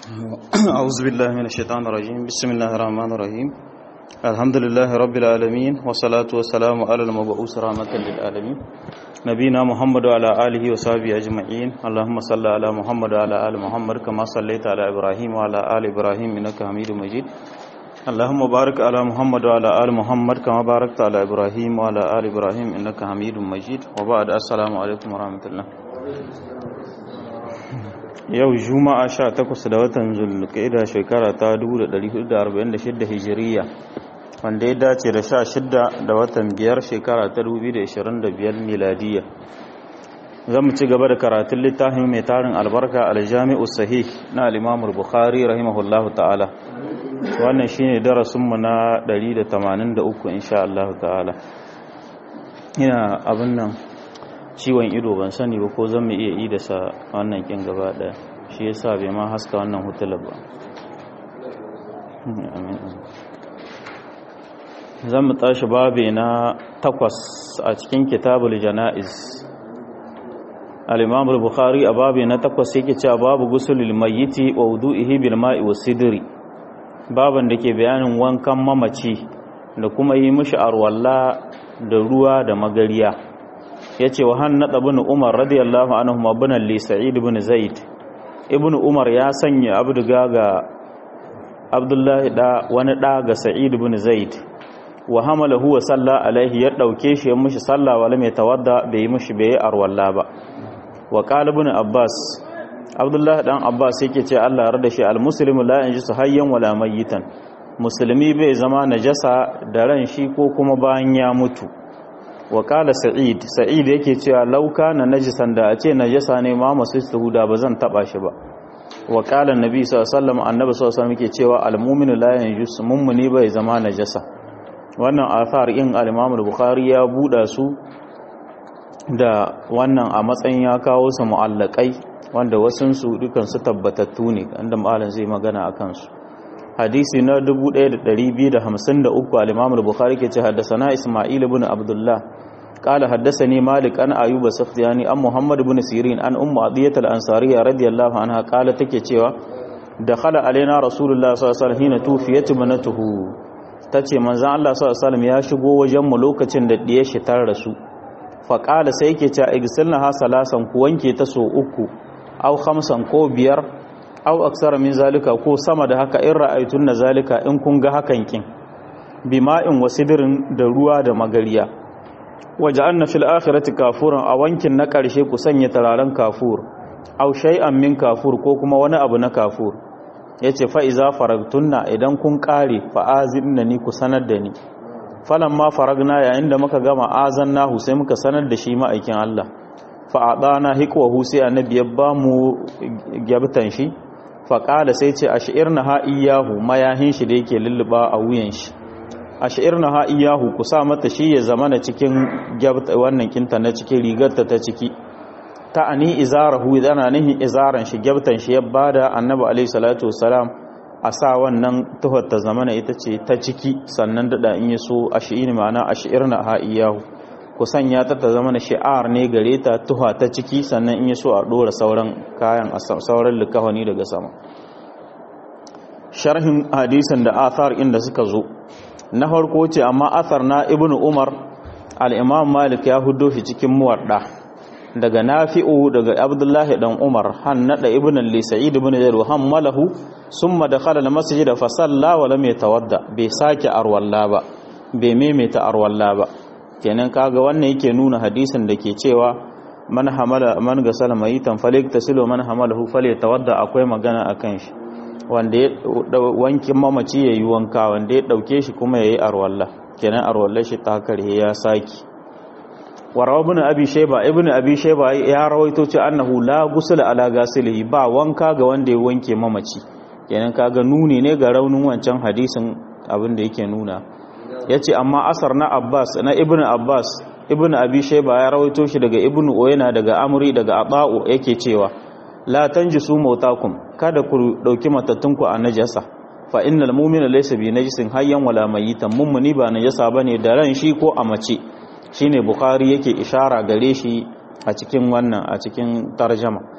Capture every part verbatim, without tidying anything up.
أعوذ بالله من الشيطان الرجيم بسم الله الرحمن الرحيم الحمد لله رب العالمين والصلاة والسلام على المبعوث رحمة للعالمين نبينا محمد وعلى آله وصحبه أجمعين اللهم صل على محمد وعلى آل محمد كما صليت على إبراهيم وعلى آل إبراهيم إنك حميد مجيد اللهم بارك على محمد وعلى آل محمد كما باركت على إبراهيم وعلى آل إبراهيم إنك حميد مجيد وبعد السلام عليكم ورحمة الله. Yau Juma'a sha takwas da watan Zulqa'ida shekara ta dubu da ɗari hudu da arba'in da shida Hijiriya wanda ya dace da sha shida da watan biyar shekara ta dubu biyu da ashirin da biyar Miladiya. Zamu ci gaba da karatun littafin mai tarin albarka Al-Jami'u Sahih na al-Imam Al-Bukhari rahimahullahu ta'ala. Wannan shine darasin mu na ɗari da tamanin da uku insha Allah ta'ala. Ina abin nan ciwon ido ban sani ba ko zan mu iya yi da sa wannan kin gaba daya shi yasa bai ma haska wannan hutula ba. Zan mu tashi babe na takwas a cikin kitabul janaiz. Al-Imam al-Bukhari a babe na takwas yake cewa babu gusulul mayyiti wa wudu'ihi bil ma'i was sidri, baban da ke bayanin wankan mamaci da kuma yi mishi arwalla da ruwa da magariya. Yace wa hannada ibn Umar radiyallahu anhu mabna li Sa'id ibn Zaid. Ibn Umar ya sanya abduga ga Abdullahi da wani da ga Sa'id ibn Zaid. Wa hamalahu wa salla alaihi ya dauke shi ya mishi salla wala mai tawadda bai mishi bai arwalla ba. Wa qala ibn Abbas, Abdullahi dan Abbas yake ce Allah ya rada shi al-muslimu la yanjisu hayyan wala mayitan. Musulmi bai zama najasa da ran shi ko kuma bayan ya mutu. Wa kala sa'id sa'id yake cewa lauka na najisan da a ce najasa ne ma masu suhuda ba zan taba shi ba. Wa kala annabi sallallahu alaihi wasallam annabi sallallahu alaihi wasallam yake cewa al-mu'minu la yanjus, mummuni bai zama najasa. Wannan athar in al-Imam al-Bukhari ya buda su da wannan a matsayin ya kawo su mu'allaqai wanda wasun su dukan su tabbatattu ne inda malam zai magana akan su. Hadisi na dubu ɗaya da ɗari biyu da hamsin da uku al-Imam al-Bukhari ke ce haddasana Isma'il ibn Abdullah qala haddathani Malik an Ayyub as-Sakhtiyani an Muhammad ibn Sirin an Ummu Adiyah al-Ansariyya radiyallahu anha qala take cewa dakhala alaina Rasulullah sallallahu alaihi wasallam hina tufiyat manatuhu, tace manzon Allah sallallahu alaihi wasallam ya shigo wajen mu lokacin da diyar shi ta rasu. Fa qala sai yake cewa igsilna ha salasan ku wanke ta so uku aw khamsan ko biyar aw aksara min zalika ko sama da haka in ra'aytun na zalika in kun ga hakan kin bima'in wasidrin da ruwa da magariya. Waja'anna fil akhirati kafuran, a wankin na karshe ku sanya tararen kafur aw shay'an min kafur ko kuma wani abu na kafur. Yace fa iza faragtunna, idan kun kare fa azinna ni ku sanar da ni. Falamma faragna, yayin da muka gama azannahu sai muka sanar da shi ma'aikin Allah. Fa adana hikwahu, sai annabi ya ba mu gyabtan shi. Faƙala sai ce a sha'irna ha'iyahu, mayahin shi da yake lulluɓa a wuyan shi. A sha'irna ha'iyahu, ku sa mata shi ya zama na cikin wannan kinta na cikin rigarta ta ciki. Ta ani izarahu, yana nihin izaran shi gyabtan shi ya bada annabi alaihi salatu wasalam a sa wannan tuhar ta zama na ita ce ta ciki, sannan daɗa in yi so a shi'ini ma'ana a sha'irna ha'iyahu. Ku sanya ta ta zama na shi'ar ne gare ta tuha ta ciki, sannan in yi so a ɗora sauran kayan a sauran likawani daga sama. Sharhin hadisin da athar inda suka zo na farko ce amma athar na ibnu Umar al-Imam Malik ya hudo shi cikin muwadda daga Nafi'u daga Abdullahi dan Umar hannada ibnu al-Sa'id ibn Zaid hammalahu summa dakhala al-masjid fa salla wa lam yatawadda, bai sake arwalla ba bai maimaita arwalla ba. Kenan kaga wannan yake nuna hadisin da ke cewa man hamala man gasala mayitan falyagtasilu man hamalahu falyatawadda, akwai magana akan shi wanda ya wankin mamaci yayi wanka, wanda ya dauke shi kuma yayi arwalla, kenan arwallar shi ta karhe ya saki. Wa rawa ibn abi shayba ibn abi shayba ya rawaito ce annahu la ghusla ala gasilihi, ba wanka ga wanda ya wanke mamaci. Kenan kaga nuni ne ga raunin wancan hadisin abin da yake nuna. Ya ce amma asar na Abbas na Ibn Abbas Ibn Abi Shayba ya rawaito shi daga Ibn Uyayna daga Amri daga Ata'u yake cewa la tanjisu mautakum, kada ku dauki matattunku a najasa, fa innal mu'mina laysa bi najisin hayyan wala mayitan, mummuni ba najasa bane da ran shi ko a mace. Shine Bukhari yake ishara gare shi a cikin wannan a cikin tarjuma.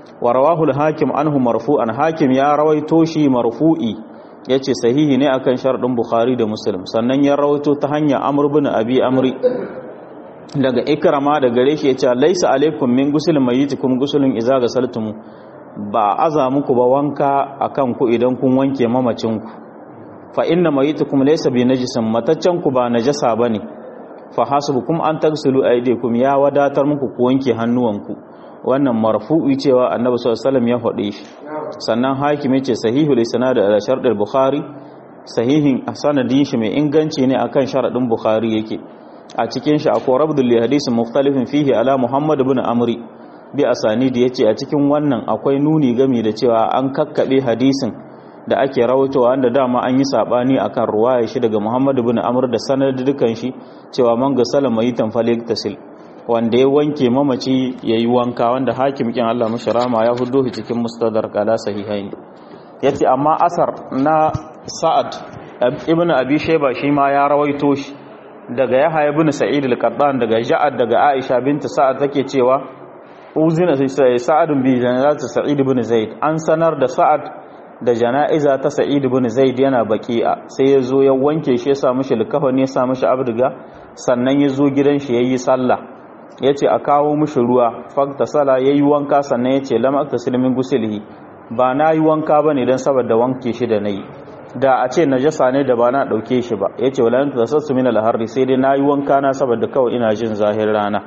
wa rawahu al-hakim anhu marfu'an hakim ya rawaito shi marfu'i yace sahihi ne akan sharadin bukhari da muslim sannan ya rawaito ta hanya amr ibn abi amri daga ikrama da gare shi yace laisa alaikum min gusul mayyitikum gusulun idza gasaltum ba aza muku ba wanka akan ku idan kun wanke mamacin ku fa inna mayyitukum laysa bi najisin mataccen ku ba najasa bane fa hasbukum an tagsulu aydikum ya wadatar muku ku wanke hannuwanku wannan marfu'i cewa annabi sallallahu alaihi wasallam ya faɗe shi sannan hakim yace sahihul isnad ala shart al-bukhari sahihin sanadin shi mai inganci ne akan sharadin bukhari yake a cikin shi akwai rabdul hadisin mukhtalifin fihi ala muhammad ibn amri bi asanidi yace a cikin wannan akwai nuni game da cewa an kakkabe hadisin da ake rawaitowa wanda dama an yi sabani akan ruwaya shi daga muhammad ibn amr da sanadidukan shi cewa man gasala mayitan falyaktasil wanda ya wanke mamaci yayi wanka wanda hakim kin Allah mushrama ya hudo shi cikin mustadrak ala sahihain yace amma asar na sa'ad ibn abi shayba shi ma ya rawaito shi daga yahya ibn sa'id al-qattan daga ja'ad daga aisha binta sa'ad take cewa uzina sai sa'ad bi janazat sa'id ibn zaid an sanar da sa'ad da jana'iza ta sa'id ibn zaid yana baqi'a sai yazo ya wanke shi ya sa mishi likafani ya sa mishi abdiga sannan yazo gidan shi yayi sallah yace a kawo mishi ruwa fakta sala yayi wanka sannan yace lam aktasil min gusilhi ba na yi wanka bane dan saboda wanke shi da nayi da a ce najasa ne da ba na dauke shi ba yace walan tasassu min al-harri sai dai nayi wanka na saboda kawai ina jin zahir rana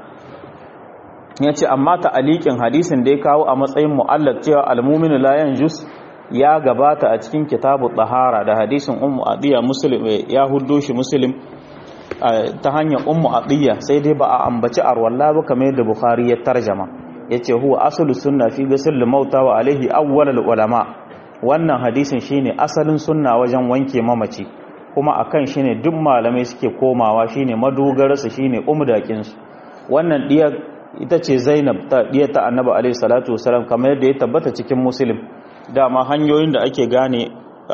yace amma ta alikin hadisin da ya kawo a matsayin mu'allaq cewa al-mu'minu la yanjus ya gabata a cikin kitabu tahara da hadisin ummu adiya muslim ya huddo shi muslim ta hanyar ummu adiya sai dai ba a ambaci arwalla ba kamar yadda bukhari ya tarjama yace huwa aslu sunna fi ghusl mauta wa alaihi awwal ulama wannan hadisin shine asalin sunna wajen wanke mamaci kuma akan shine duk malamai suke komawa shine madogararsu shine umdakin su wannan diya ita ce Zainab ta diya ta Annabi alaihi salatu wasalam kamar yadda ya tabbata cikin muslim dama hanyoyin da ake gane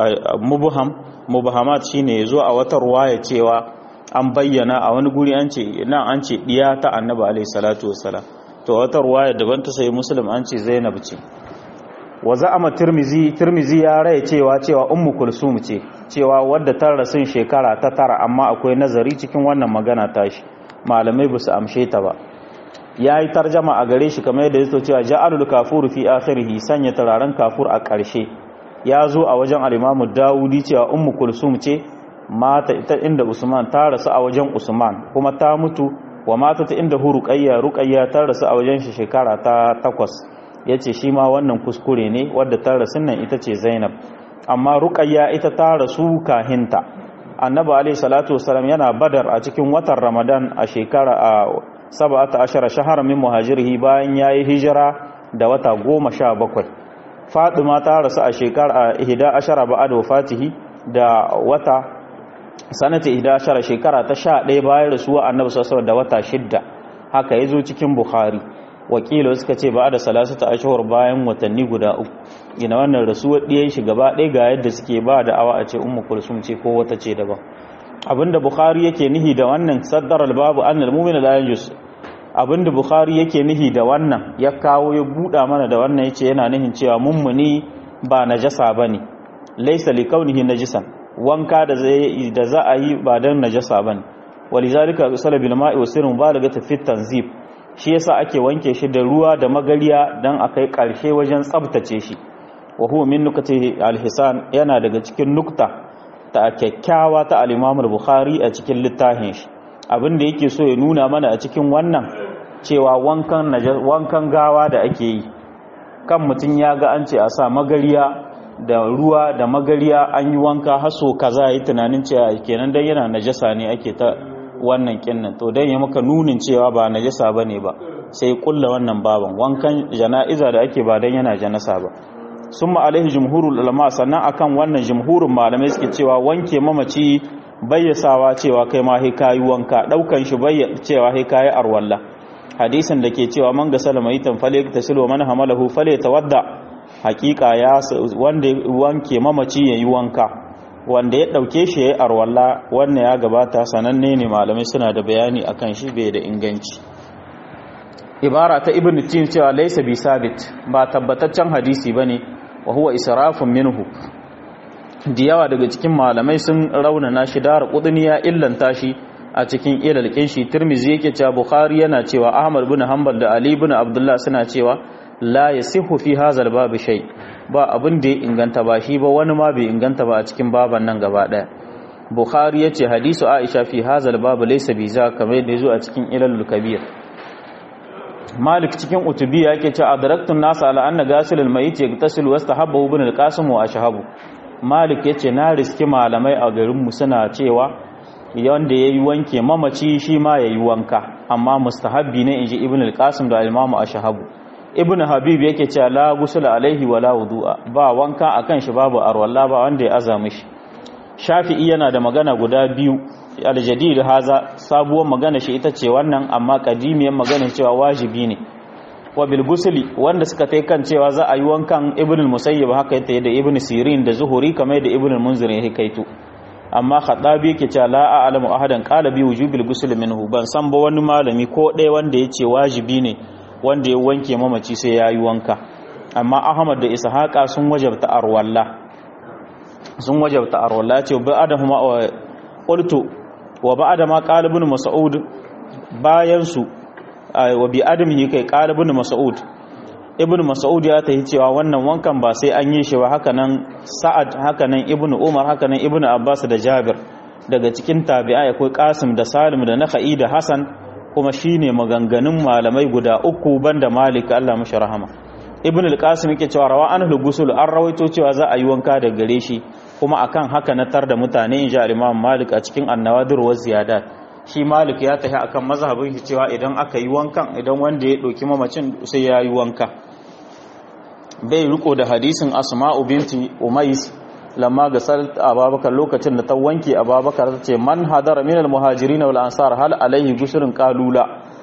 mubham mubhamat shine yazo a wata ruwaya cewa an bayyana a wani guri an ce nan an ce diya ta Annabi alaihi salatu wasalam to wata ruwaya daban ta sai muslim an ce Zainab ce wa za'ama tirmizi tirmizi ya rai cewa cewa ummu kulsum ce cewa wadda ta rasun shekara ta tara amma akwai nazari cikin wannan magana tashi malamai ba su amshe ta ba yayi tarjama a gare shi kamar yadda yaso cewa ja'alul kafur fi akhirih sanya turaren kafur a ƙarshe ya zo a wajen al-Imam Dawudi cewa ummu kulsum ce mata ita inda Usman ta rasu a wajen Usman kuma ta mutu wa mata ta inda Ruqayya Ruqayya ta rasu a wajen shi shekara ta takwas yace shi ma wannan kuskure ne wadda ta rasu nan ita ce Zainab amma Ruqayya ita ta rasu kahinta Annabi alayhi salatu wasallam yana Badar a cikin watan Ramadan a shekara a sab'ata ashara shahara min muhajirihi bayan yayi hijira da wata goma sha bakwai Fatima ta rasu a shekara ihda ashara ba'da wafatihi da wata sanata ihda ashara shekara ta sha ɗaya bayan rasuwa Annabi sallallahu alaihi wasallam da wata shidda haka yazo cikin Bukhari wakilo suka ce ba da salasata ashhur bayan watanni guda uku ina wannan rasuwar diyan shi gaba ɗaya ga yadda suke ba da awa a ce ummu kulsum ce ko wata ce daban abinda Bukhari yake nihi da wannan saddar al-babu annal mu'minu la yanjus abinda Bukhari yake nihi da wannan ya kawo ya buda mana da wannan yace yana nihin cewa mummuni ba najasa bane laysa li kaunihi najisan wanka da zai da za a yi ba dan najasa bane walizalika usala bil ma'i wasirun balagata fi tanzib shi yasa ake wanke shi da ruwa da magariya dan akai karshe wajen tsabtace shi wa huwa min nukati al-hisan yana daga cikin nukta ta kyakkyawa ta al-Imam al-Bukhari a cikin littafin shi abinda yake so ya nuna mana a cikin wannan cewa wankan wankan gawa da ake yi kan mutun ya ga an ce a sa magariya da ruwa da magariya an yi wanka haso kaza yi tunanin cewa kenan dan yana najasa ne ake ta wannan kinnan to dan ya maka nunin cewa ba najasa bane ba sai kulla wannan baban wankan jana'iza da ake ba dan yana janasa ba summa alaihi jumhurul ulama sannan akan wannan jumhurun malamai suke cewa wanke mamaci bayyasawa cewa kai ma sai kai wanka daukan shi bayya cewa sai kai arwalla hadisin da ke cewa man gasala maitan falyaktasil wa man hamalahu falyatawadda hakika ya wanda wanke mamaci yayi wanka wanda ya dauke shi yayi arwalla wannan ya gabata sananne ne malamai suna da bayani akan shi bai da inganci ibara ta ibn tin cewa laysa bi sabit ba tabbataccen hadisi bane wa huwa israfun minhu da yawa daga cikin malamai sun raunana shi da qudni ya illanta shi a cikin ilalkin shi tirmizi yake cewa bukhari yana cewa ahmad ibn hanbal da ali ibn abdullah suna cewa la yasihu fi hazal bab shay ba abin da ya inganta ba shi ba wani ma bai inganta ba a cikin baban nan gaba daya bukhari yace hadisu aisha fi hazal bab laysa bi za kamar da yazo a cikin ilalul kabir malik cikin utubiya yake cewa adaraktun nas ala anna gasil al mayit yagtasil wastahabbu ibn al qasim wa ashhabu malik yace na riski malamai a garin mu suna cewa wanda yayi wanke mamaci shi ma yayi wanka amma mustahabbi ne inji ibn al qasim da imam ashhabu ibn habib yake cewa la gusul alaihi wala wudu'a ba wanka akan shi babu arwalla ba wanda ya azami shi shafi'i yana da magana guda biyu aljadid haza sabuwar magana shi ita ce wannan amma kadimiyar magana cewa wajibi ne wa bil gusli wanda suka tai kan cewa za a yi wankan ibn al-musayyib haka yake da ibn sirin da zuhuri kamar da ibn al-munzir ya kaito amma khadabi yake cewa la a'lamu ahadan qala bi wujubil ghusl minhu ban san ba wani malami ko ɗaya wanda yace wajibi ne wanda ya wanke mamaci sai yayi wanka amma ahmad da ishaqa sun wajabta arwalla sun wajabta arwalla ce ba adahuma qultu wa ba'da ma qala ibn mas'ud bayan su wa bi adamihi kai qala ibn mas'ud ibn mas'ud ya tayi cewa wannan wankan ba sai an yi shi ba haka nan sa'ad haka nan ibn umar haka nan ibn abbas da jabir daga cikin tabi'a akwai qasim da salim da nakhai da hasan kuma shine maganganun malamai guda uku banda malik Allah mashi rahama ibn al-qasim yake cewa rawa anhu gusul an rawaito cewa za a yi wanka da gare shi kuma akan haka na tar da mutane inji al-imam malik a cikin an-nawadir wa ziyadat shi malik ya tafi akan mazhabin shi cewa idan aka yi wankan idan wanda ya doki mamacin sai ya yi wanka bai riko da hadisin asma'u binti umais lamma ga sal ababakar lokacin da ta wanke ababakar ta ce man hadara min al-muhajirin wal ansar hal alaihi gusurun qalula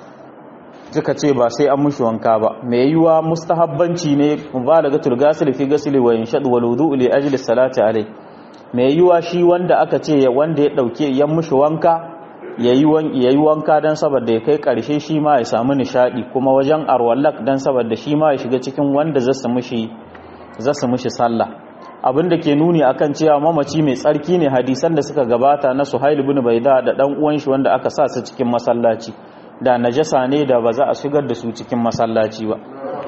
suka ce ba sai an mushi wanka ba mai yiwa mustahabbanci ne mubalagatul ghasl fi ghasli wa inshad wal wudu li ajli salati alai mai yiwa shi wanda aka ce wanda ya dauke yan mushi wanka yayi wan yayi wanka dan saboda ya kai karshe shi ma ya samu nishadi kuma wajen arwallak dan saboda shi ma ya shiga cikin wanda zasu mushi zasu mushi sallah abinda ke nuni akan cewa mamaci mai tsarki ne hadisan da suka gabata na Suhail ibn Baida da dan uwan shi wanda aka sa su cikin masallaci da najasa ne da ba za a shigar da su cikin masallaci ba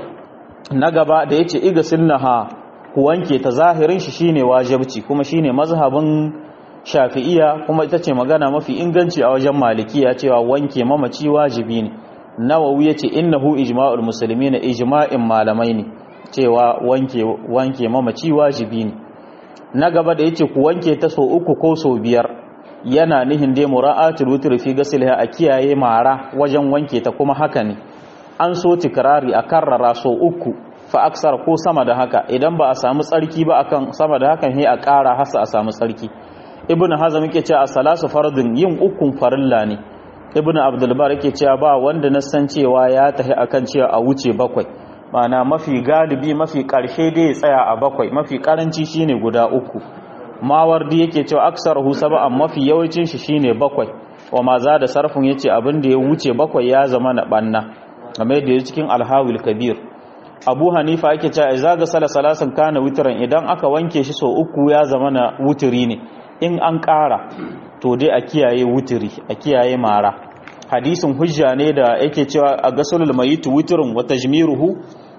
na gaba da yace iga sunnaha ku wanke ta zahirin shi shine wajibci kuma shine mazhabin shafi'iyya kuma ita ce magana mafi inganci a wajen malikiya cewa wanke mamaci wajibi ne nawawi yace innahu ijma'ul muslimin ijma'in malamai ne cewa wanke wanke mamaci wajibi ne na gaba da yace ku wanke ta so uku ko so biyar yana nihin dai mura'atul wutr fi ghasliha a kiyaye mara wajen wanke ta kuma haka ne an so tikrari a karrara so uku fa aksar ko sama da haka idan ba a samu tsarki ba akan sama da hakan sai a ƙara hasa a samu tsarki ibn hazm yake cewa as-salasu fardun yin ukun farilla ne ibn abdul bar yake cewa ba wanda na san cewa ya tahi akan cewa a wuce bakwai mana mafi galibi mafi karshe dai ya tsaya a bakwai mafi karanci shine guda uku mawardi yake cewa aksaruhu sab'an mafi yawancin shi shine bakwai wa ma za da sarfin yace abin da ya wuce bakwai ya zama na banna kamar da yake cikin al-hawil kabir abu hanifa yake cewa idza ga sala salasan kana witran idan aka wanke shi so uku ya zama na wutiri ne in an ƙara to dai a kiyaye wutiri a kiyaye mara hadisin hujja ne da yake cewa a gasulul mayitu witrun wa tajmiruhu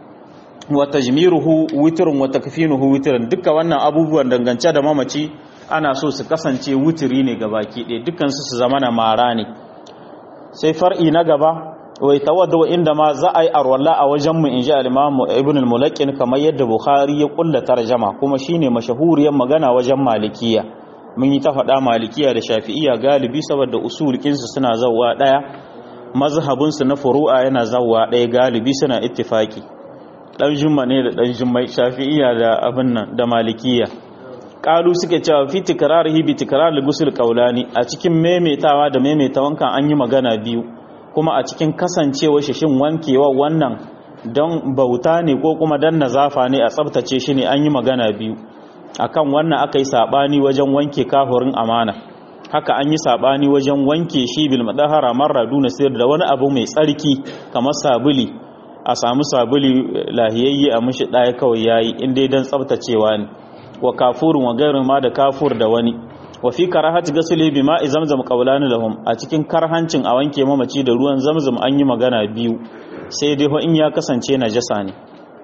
wa tajmiruhu witrun wa takfinuhu witrun duka wannan abubuwan dangance da mamaci ana so su kasance wutiri ne gabaki ɗaya dukkan su su zama na mara ne sai far'i na gaba wai tawaddu inda ma za a yi arwalla a wajen mu inji al-imam ibn al-mulaqqin kamar yadda bukhari ya kulla tarjama kuma shine mashahuriyar magana wajen malikiya mun yi ta faɗa malikiya da shafi'iya galibi saboda usulkinsu suna zawwa ɗaya mazhabinsu na furu'a yana zawwa ɗaya galibi suna ittifaki ɗan jumma ne da ɗan jummai shafi'iya da abin nan da malikiya ƙalu suke cewa fi tikrarihi bi tikraril ghusl qawlani a cikin maimaitawa da maimaita wankan an yi magana biyu kuma a cikin kasancewa shi shin wankewa wannan don bauta ne ko kuma dan nazafa ne a tsaftace shi ne an yi magana biyu akan wannan aka yi sabani wajen wanke kafurin amana haka an yi sabani wajen wanke shi bil madahara marra duna sir da wani abu mai tsarki kamar sabuli a samu sabuli lahiyayye a mushi daya kawai yayi inda dan tsaftacewa ne wa kafurun wa gairin ma da kafur da wani wa fi karahati gasli bi ma'i zamzam qawlan lahum a cikin karhancin a wanke mamaci da ruwan zamzam an yi magana biyu sai dai ho in ya kasance najasa ne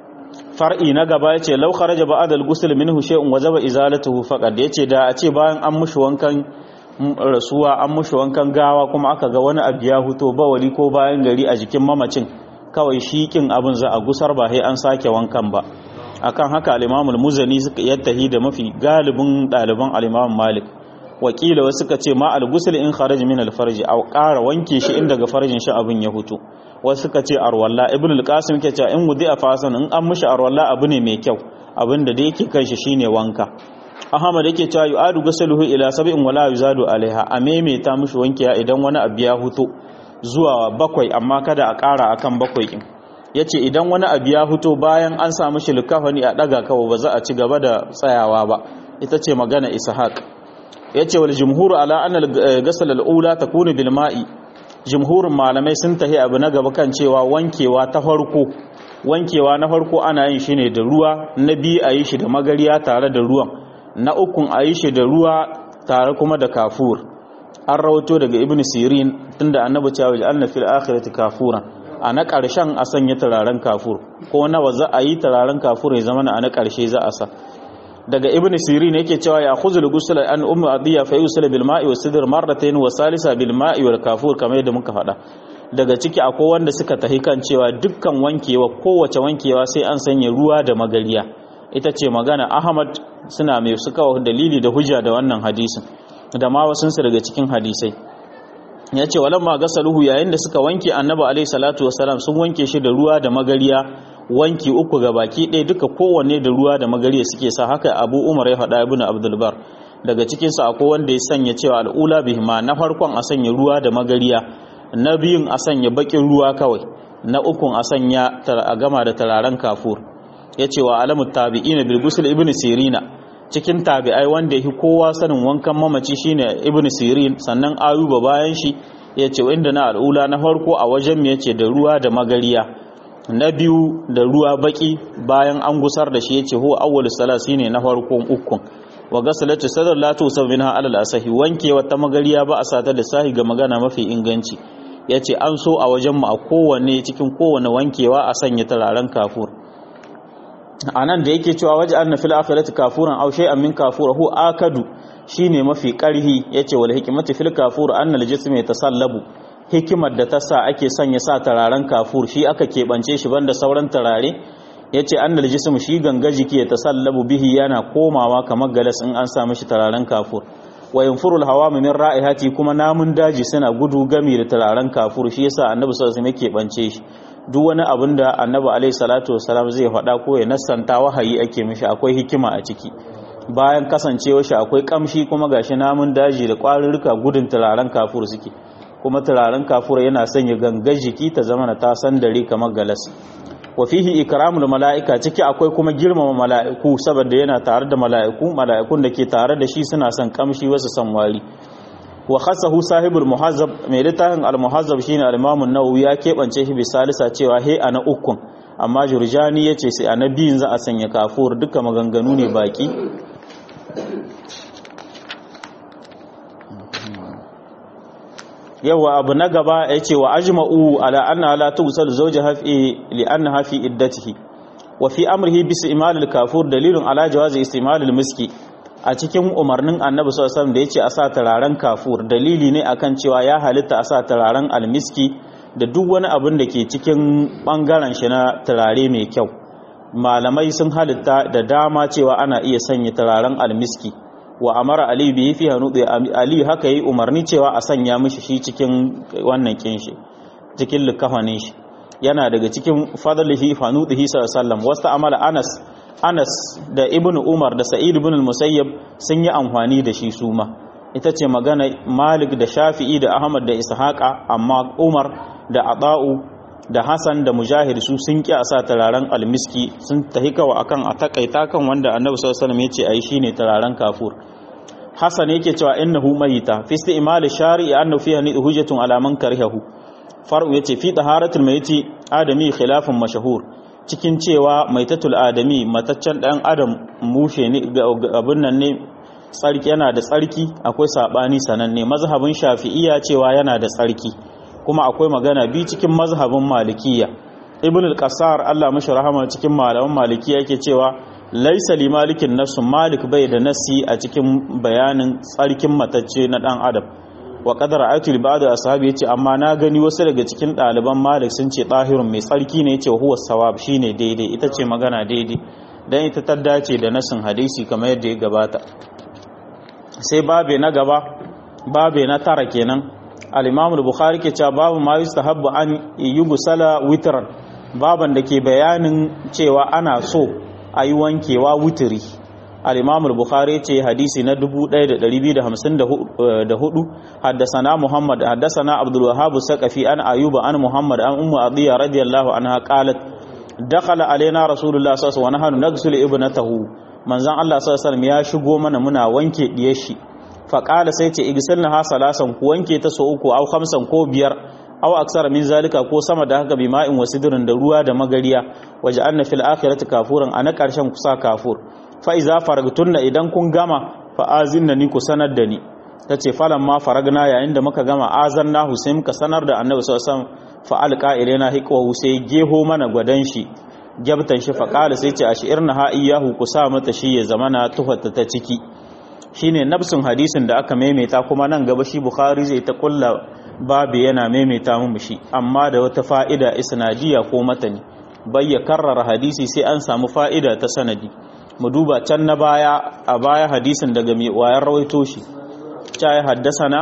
far'i na gaba yace law kharaja ba'da al-ghusl minhu shay'un wajaba izalatuhu faqad yace da a ce bayan an mushi wankan rasuwa an mushi wankan gawa kuma aka ga wani abu ya huto bawali ko bayan gari a jikin mamacin kawai shikin abin za a gusar ba sai an sake wankan ba akan haka al-Imam al-Muzani suka yattahi da mafi galibin daliban al-Imam Malik wakila wasu suka ce ma al-ghusl in kharaja min al-farj aw qara wanke shi inda ga farjin shi abin ya huto wasu suka ce arwalla ibn al-Qasim ke cewa in wudi a fasan in an mushi arwalla abu ne mai kyau abinda da yake kan shi shine wanka Ahmad yake cewa yu'adu ghusluhu ila sab'in wala yuzadu alaiha a maimaita mushi wankiya idan wani abu ya huto zuwa bakwai amma kada a ƙara akan bakwai din yace idan wani abu ya huto bayan an samu shi likafani a daga kawo ba za a ci gaba da tsayawa ba ita ce magana Ishaq yace wal jumhur ala anna al-ghusl al-ula takunu bil ma'i jumhurin malamai sun tahi abu na gaba kan cewa wankewa ta farko wankewa na farko ana yin shi ne da ruwa na biyu a yi shi da magariya tare da ruwan na ukun a yi shi da ruwa tare kuma da kafur an rawato daga ibn sirin tunda annabi cewa ja'alna fil akhirati kafuran a na karshen a sanya turaren kafur ko nawa za a yi turaren kafur ya zama a na karshe za a sa daga ibn sirin yake cewa ya khuzul ghusl an ummu adiya fa yusil bil ma'i wa sidr marratayn wa salisa bil ma'i wal kafur kamar yadda muka faɗa daga ciki akwai wanda suka tahi kan cewa dukkan wankewa kowace wankewa sai an sanya ruwa da magariya ita ce magana Ahmad suna mai suka dalili da hujja da wannan hadisin da ma wasun su daga cikin hadisai yace walamma gasaluhu yayin da suka wanke annabi alaihi salatu wasalam sun wanke shi da ruwa da magariya wanki uku ga baki ɗaya duka kowanne da ruwa da magariya suke sa haka Abu Umar ya faɗa Ibn Abdul Bar daga cikin su akwai wanda ya sanya cewa al'ula bihima na farkon a sanya ruwa da magariya na biyun a sanya bakin ruwa kawai na ukun a sanya a gama da tararen kafur yace wa alamut tabi'ina bil ghusl ibn sirina cikin tabi'ai wanda yake kowa sanin wankan mamaci shine ibn sirin sannan ayuba bayan shi yace inda na al'ula na farko a wajen me yace da ruwa da magariya na biyu da ruwa baki bayan an gusar da shi yace huwa awwal salasi ne na farkon ukun wa gasalatu sadar la tusab minha alal asahi wanke wata magariya ba a sata da sahi ga magana mafi inganci yace an so a wajen mu a kowanne cikin kowanne wankewa a sanya turaren kafur anan da yake cewa waje anna fil akhirati kafuran aw shay'an min kafur hu akadu shine mafi karhi yace wal hikmatu fil kafur anna al jism yatasallabu hikimar da ta sa ake sanya sa turaren kafur shi aka kebance shi banda sauran turare yace annal jism shi ganga jiki ya tasallabu bihi yana komawa kamar galas in an sa mishi turaren kafur wa yanfurul hawami min ra'ihati kuma namun daji suna gudu gami da turaren kafur shi yasa annabi sallallahu alaihi wasallam yake bance shi duk wani abin da annabi alaihi salatu wasallam zai faɗa ko ya nassanta wahayi ake mishi akwai hikima a ciki bayan kasancewa shi akwai kamshi kuma gashi namun daji da ƙwarurruka gudun turaren kafur suke kuma turaren kafur yana sanya gangar jiki ta zama na ta sandare kamar galas wa fihi ikramul mala'ika ciki akwai kuma girmama mala'iku saboda yana tare da mala'iku mala'ikun da ke tare da shi suna son kamshi wasu san wari wa khassahu sahibul muhazzab mai littafin al muhazzab shine al imam an-nawawi ya kebance shi bi salisa cewa he ana ukun amma jurjani yace sai annabiyin za a sanya kafur duka maganganu ne baki yawa abu na gaba ya ce wa ajma'u ala anna la tughsal zawjaha fi li annaha fi iddatihi wa fi amrihi bi istimal al kafur dalilun ala jawazi istimal al miski a cikin umarnin annabi sallallahu alaihi wasallam da yace a sa turaren kafur dalili ne akan cewa ya halitta a sa turaren al miski da duk wani abin da ke cikin bangaren shi na turare mai kyau malamai sun halitta da dama cewa ana iya sanya turaren al miski wa amara ali bi fi hanubi ali haka yi umarni cewa a sanya mishi shi cikin wannan kinshi cikin likafanin shi yana daga cikin fadlihi fanudihi sallallahu alaihi wasallam wasta amala anas anas da ibnu umar da sa'id ibn al-musayyab sun yi amfani da shi suma ita ce magana malik da shafi'i da ahmad da ishaqa amma umar da ata'u da hasan da mujahid su sun ki a sa turaren almiski sun tahikawa akan a takaita kan wanda annabi sallallahu alaihi wasallam yace ayi shine turaren kafur hasan yake cewa innahu mayita fi isti'mal shari'i annahu fiha hujjatun ala man karihahu far'u yace fi taharatul mayyiti adami khilafun mashhur cikin cewa maitatul adami mataccen dan adam mushe ne abun nan ne tsarki yana da tsarki akwai sabani sananne mazhabin shafi'iyya cewa yana da tsarki kuma akwai magana bi cikin mazhabin malikiyya ibn al-qassar Allah mashi rahama cikin malaman malikiyya yake cewa laysa li malikin nafsun malik bai da nasi a cikin bayanin tsarkin matacce na dan adam wa qadara ayatu li ba'd ashabi yace amma na gani wasu daga cikin daliban malik sun ce tahirun mai tsarki ne yace huwa sawab shine daidai ita ce magana daidai dan ita ta dace da nasin hadisi kamar yadda ya gabata sai babe na gaba babe na tara kenan al-imam al-bukhari ke cewa babu ma yustahabbu an yugusala witran baban da ke bayanin cewa ana so ayi wankewa wutiri al-imam al-bukhari ce hadisi na dubu ɗaya da ɗari biyu da hamsin da hudu haddathana muhammad haddathana abdul wahhab saqafi an ayuba an muhammad an ummu adiya radiyallahu anha qalat dakhala alaina rasulullah sallallahu alaihi wasallam wa nahnu naghsilu ibnatahu manzon Allah sallallahu alaihi wasallam ya shigo mana muna wanke diyar shi fa qala sai ce igsilna ha salasan ku wanke ta so uku au khamsan ko biyar au aksara min zalika ko sama da haka bima'in wasidrin da ruwa da magariya waja'alna fil akhirati kafuran ana karshen kusa kafur fa iza faragtunna idan kun gama fa azinna ni ku sanar da ni tace falan ma faragna yayin da muka gama azanna husaim ka sanar da annabi sallallahu alaihi wasallam fa alqa ilaina hiqwa sai geho mana gwadan shi gyabtan shi fa qala sai ce ashirna ha iyahu ku sa mata shi ya zamana tuhatta ta ciki shine nafsin hadisin da aka maimaita kuma nan gaba shi bukhari zai ta kulla babu yana maimaita mu shi amma da wata fa'ida isnadiya ko matani bayya karrara hadisi sai an samu fa'ida ta sanadi mu duba can na baya a baya hadisin daga mai wayar rawaito shi ya haddasana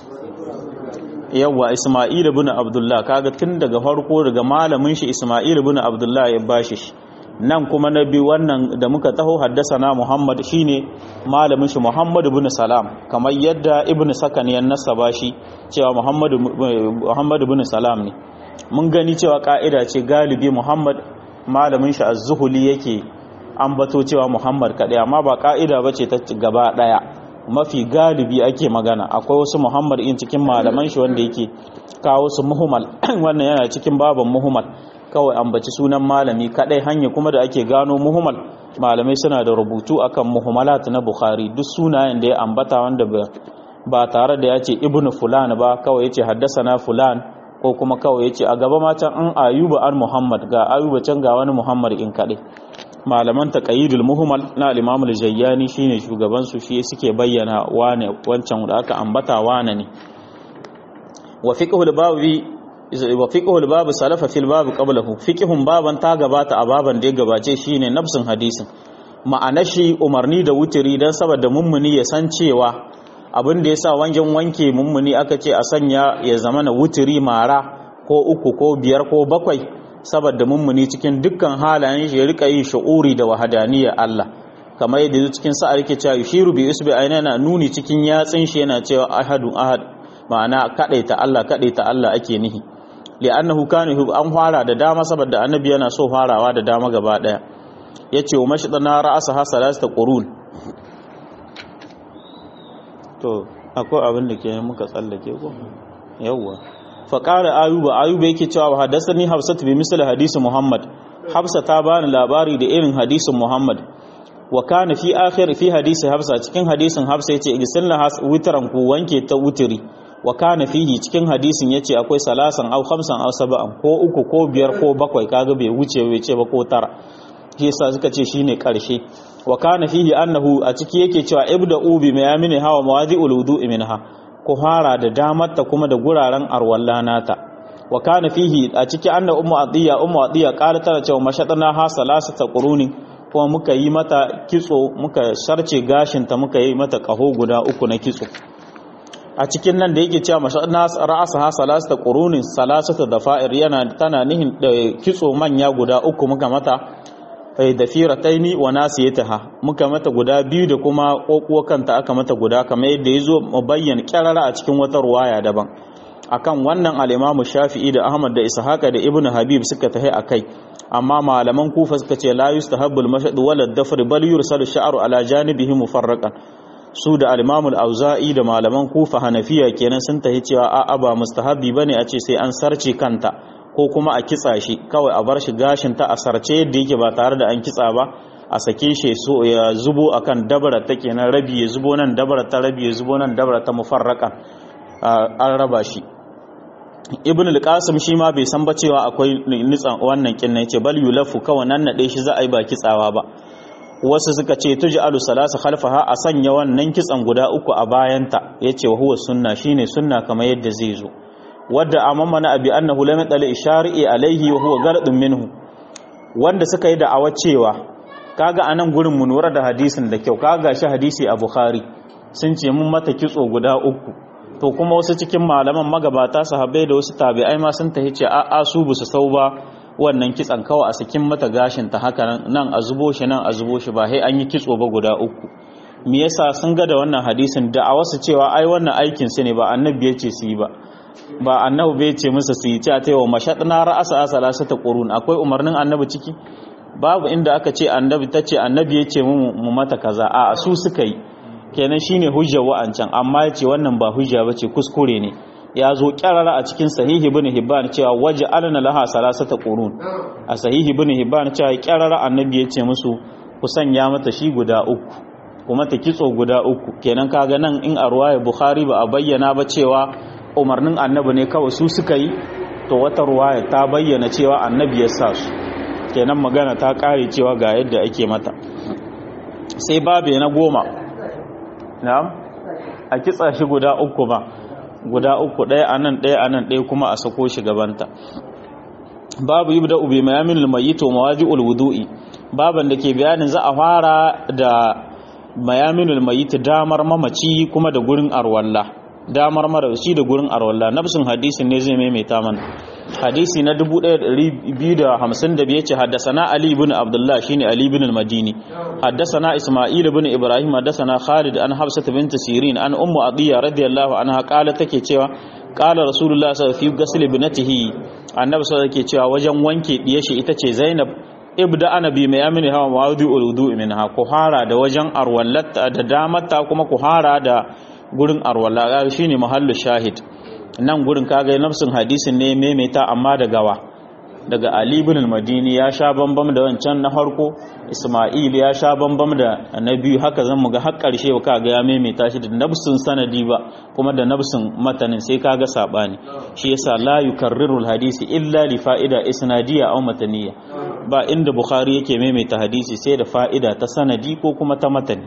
yawa Isma'il ibn Abdullah kaga tun daga farko daga malamin shi Isma'il ibn Abdullah ya bashi shi nan kuma na bi wannan da muka taho haddasana Muhammad shine malamin shi Muhammad ibn Salam kamar yadda Ibn Sakan ya nasaba shi cewa Muhammad Muhammad ibn Salam ne mun gani cewa ka'ida ce galibi Muhammad malamin shi Az-Zuhli yake ambato cewa Muhammad kadai amma ba ka'ida bace ta gaba daya mafi galibi ake magana akwai wasu Muhammad in cikin malaman shi wanda yake kawo su muhimmal wannan yana cikin baban muhimmal kawai ambaci sunan malami kadai hanya kuma da ake gano muhimmal malamai suna da rubutu akan muhimmalat na Bukhari duk sunayen da ya ambata wanda ba tare da yace ibnu fulan ba kawai yace haddasana fulan ko kuma kawai yace a gaba ma can an ayuba an Muhammad ga ayuba can ga wani Muhammad in kadai malaman taqayyidul muhimmal na al-imam al-jayyani shine shugaban su shi suke bayyana wane wancan da aka ambata wane ne wa fiqhul babi wa fiqhul bab salafa fil bab qablahu fiqhun baban ta gabata a baban da ya gabace shine nafsin hadisin ma'ana shi umarni da wutiri dan saboda mummuni ya san cewa abin da yasa wangen wanke mummuni aka ce a sanya ya zama na wutiri mara ko uku ko biyar ko bakwai saboda mummuni cikin dukkan halayen shi ya rika yin shu'uri da wahadaniya Allah kamar yadda cikin sa'ar yake cewa yushiru bi isbi aynana nuni cikin yatsin shi yana cewa ahadun ahad ma'ana kadaita Allah kadaita Allah ake nihi li'annahu kana an fara da dama saboda annabi yana so farawa da dama gaba daya yace wa mashidana ra'asa hasalasta qurun to akwai abin da ke muka tsallake ko yawa fa qala ayuba ayuba yake cewa hadathani hafsatu bi misli hadisi muhammad hafsa ta bani labari da irin hadisin muhammad wa kana fi akhir fi hadisi hafsa cikin hadisin hafsa yace igsilna witran ku wanke ta wutiri wa kana fihi cikin hadisin yace akwai salasan au khamsan au sab'an ko uku ko biyar ko bakwai kaga bai wuce bai ce ba ko tara shi yasa suka ce shine karshe wa kana fihi annahu a ciki yake cewa ibda'u bi mayamini hawa mawadi'ul wudu'i minha ko fara da damarta kuma da guraren arwalla nata wa kana fihi a ciki anna ummu adiya ummu adiya qalat tana cewa mashatana ha salasata quruni kuma muka yi mata kitso muka sharce gashin ta muka yi mata kaho guda uku na kitso a cikin nan da yake cewa mashatana ra'asa ha salasata qurunin salasata dafa'ir yana tana nihin da kitso manya guda uku muka mata da firataini wa nasiyataha muka mata guda biyu da kuma kokuwa kanta aka mata guda kamar yadda yazo mubayyan kirara a cikin wata ruwaya daban akan wannan al-Imam Shafi'i da Ahmad da Ishaqa da Ibn Habib suka tahi akai amma malaman Kufa suka ce la yustahabbul mashad wala dafr bal yursalu sha'ru ala janibihi mufarraqan su da al-Imam al-Auza'i da malaman Kufa Hanafiya kenan sun tahi cewa a'a ba mustahabi bane a ce sai an sarce kanta ko kuma a kitsa shi, kawai a bar shi gashin ta a sarce yadda yake ba tare da an kitsa ba, a sake shi so ya zubo akan dabara ta kenan, rabi ya zubo nan dabara ta, rabi ya zubo nan dabara ta, mufarraqan an raba shi. Ibn al-Qasim shi ma bai san ba cewa akwai nitsan wannan kin ne, ce bal yulafu, kawai nan nade shi za a yi ba kitsawa ba. Wasu suka ce tuj'alu salasa khalfaha, a sanya wannan kitsan guda uku a bayanta, yace wa huwa sunna, shine sunna kamar yadda zai zo. Wadda amamana abi annahu lam yadal ishari'i alaihi wa huwa garadun minhu, wanda suka yi da'awa cewa, kaga anan gurin mu nura da hadisin da kyau, kaga shi hadisi a Bukhari sun ce mun mata kitso guda uku, to kuma wasu cikin malaman magabata sahabbai da wasu tabi'ai ma sun tahi ce a'a su bu su sau ba wannan kitsan, kawai a sakin mata gashin ta haka nan a zubo shi nan a zubo shi, ba sai an yi kitso ba guda uku. Me yasa? sun ga da wannan hadisin da a wasu cewa ai wannan aikin su ne, ba annabi ya ce su yi ba, ba annabi bai ce musu su yi, ta ta yawa mashaɗina ra'asa asalasa ta ƙurun, akwai umarnin annabi ciki? Babu inda aka ce annabi ta ce annabi ya ce mu mata kaza, a su suka yi, kenan shine hujjar wa'ancan, amma ya ce wannan ba hujja ba ce, kuskure ne. Ya zo kyarara a cikin sahihi ibn Hibban cewa waje alana laha salasata qurun, a sahihi ibn Hibban cewa kyarara annabi ya ce musu ku sanya mata shi guda uku, kuma ta kitso guda uku. Kenan kaga nan in a ruwaya Bukhari ba a bayyana ba cewa umarnin annabi ne kawai su suka yi, to wata ruwaya ta bayyana cewa annabi ya sa su, kenan magana ta kare cewa ga yadda ake mata. Sai babe na goma, na'am, a kitsa shi guda uku ba, guda uku, ɗaya anan ɗaya anan ɗaya kuma a sako shi gabanta. Babu yibda ubi mayaminul mayyit wa mawaji'ul wudu'i, baban da ke bayanin za a fara da mayaminul mayyit, damar mamaci kuma da gurin arwalla, damar marashi da gurin arwalla. Nafsin hadisin ne zai maimaita mana. Hadisi na dubu ɗaya da ɗari biyu da hamsin da biyar ce haddasana Ali ibn Abdullah, shine Ali ibn al-Madini, haddasana Isma'il ibn Ibrahim, haddasana Khalid an Hafsat bint Sirin an Ummu Atiyya radiyallahu anha qala, take cewa qala Rasulullah sallallahu alaihi wasallam fi ghusl ibnatihi, annabi sallallahu alaihi cewa wajen wanke diye shi ita ce Zainab, ibda ana bi mayamini hawa mawdu'ul wudu'i minha, ku hara da wajen arwallata da damata, kuma ku hara da gurin arwalla, shine mahallu shahid. Nan gurin kaga nafsin hadisin ne maimaita, amma da gawa daga Ali ibn al-Madini, ya sha bambam da wancan na farko. Isma'il ya sha bambam da na biyu, haka zan muga har karshe kaga ya maimaita shi da nafsin sanadi ba kuma da nafsin matanin, sai kaga sabani. Shi yasa la yukarriru al-hadisi illa li fa'ida isnadiyya aw mataniyya, ba inda Bukhari yake maimaita hadisi sai da fa'ida ta sanadi ko kuma ta matani.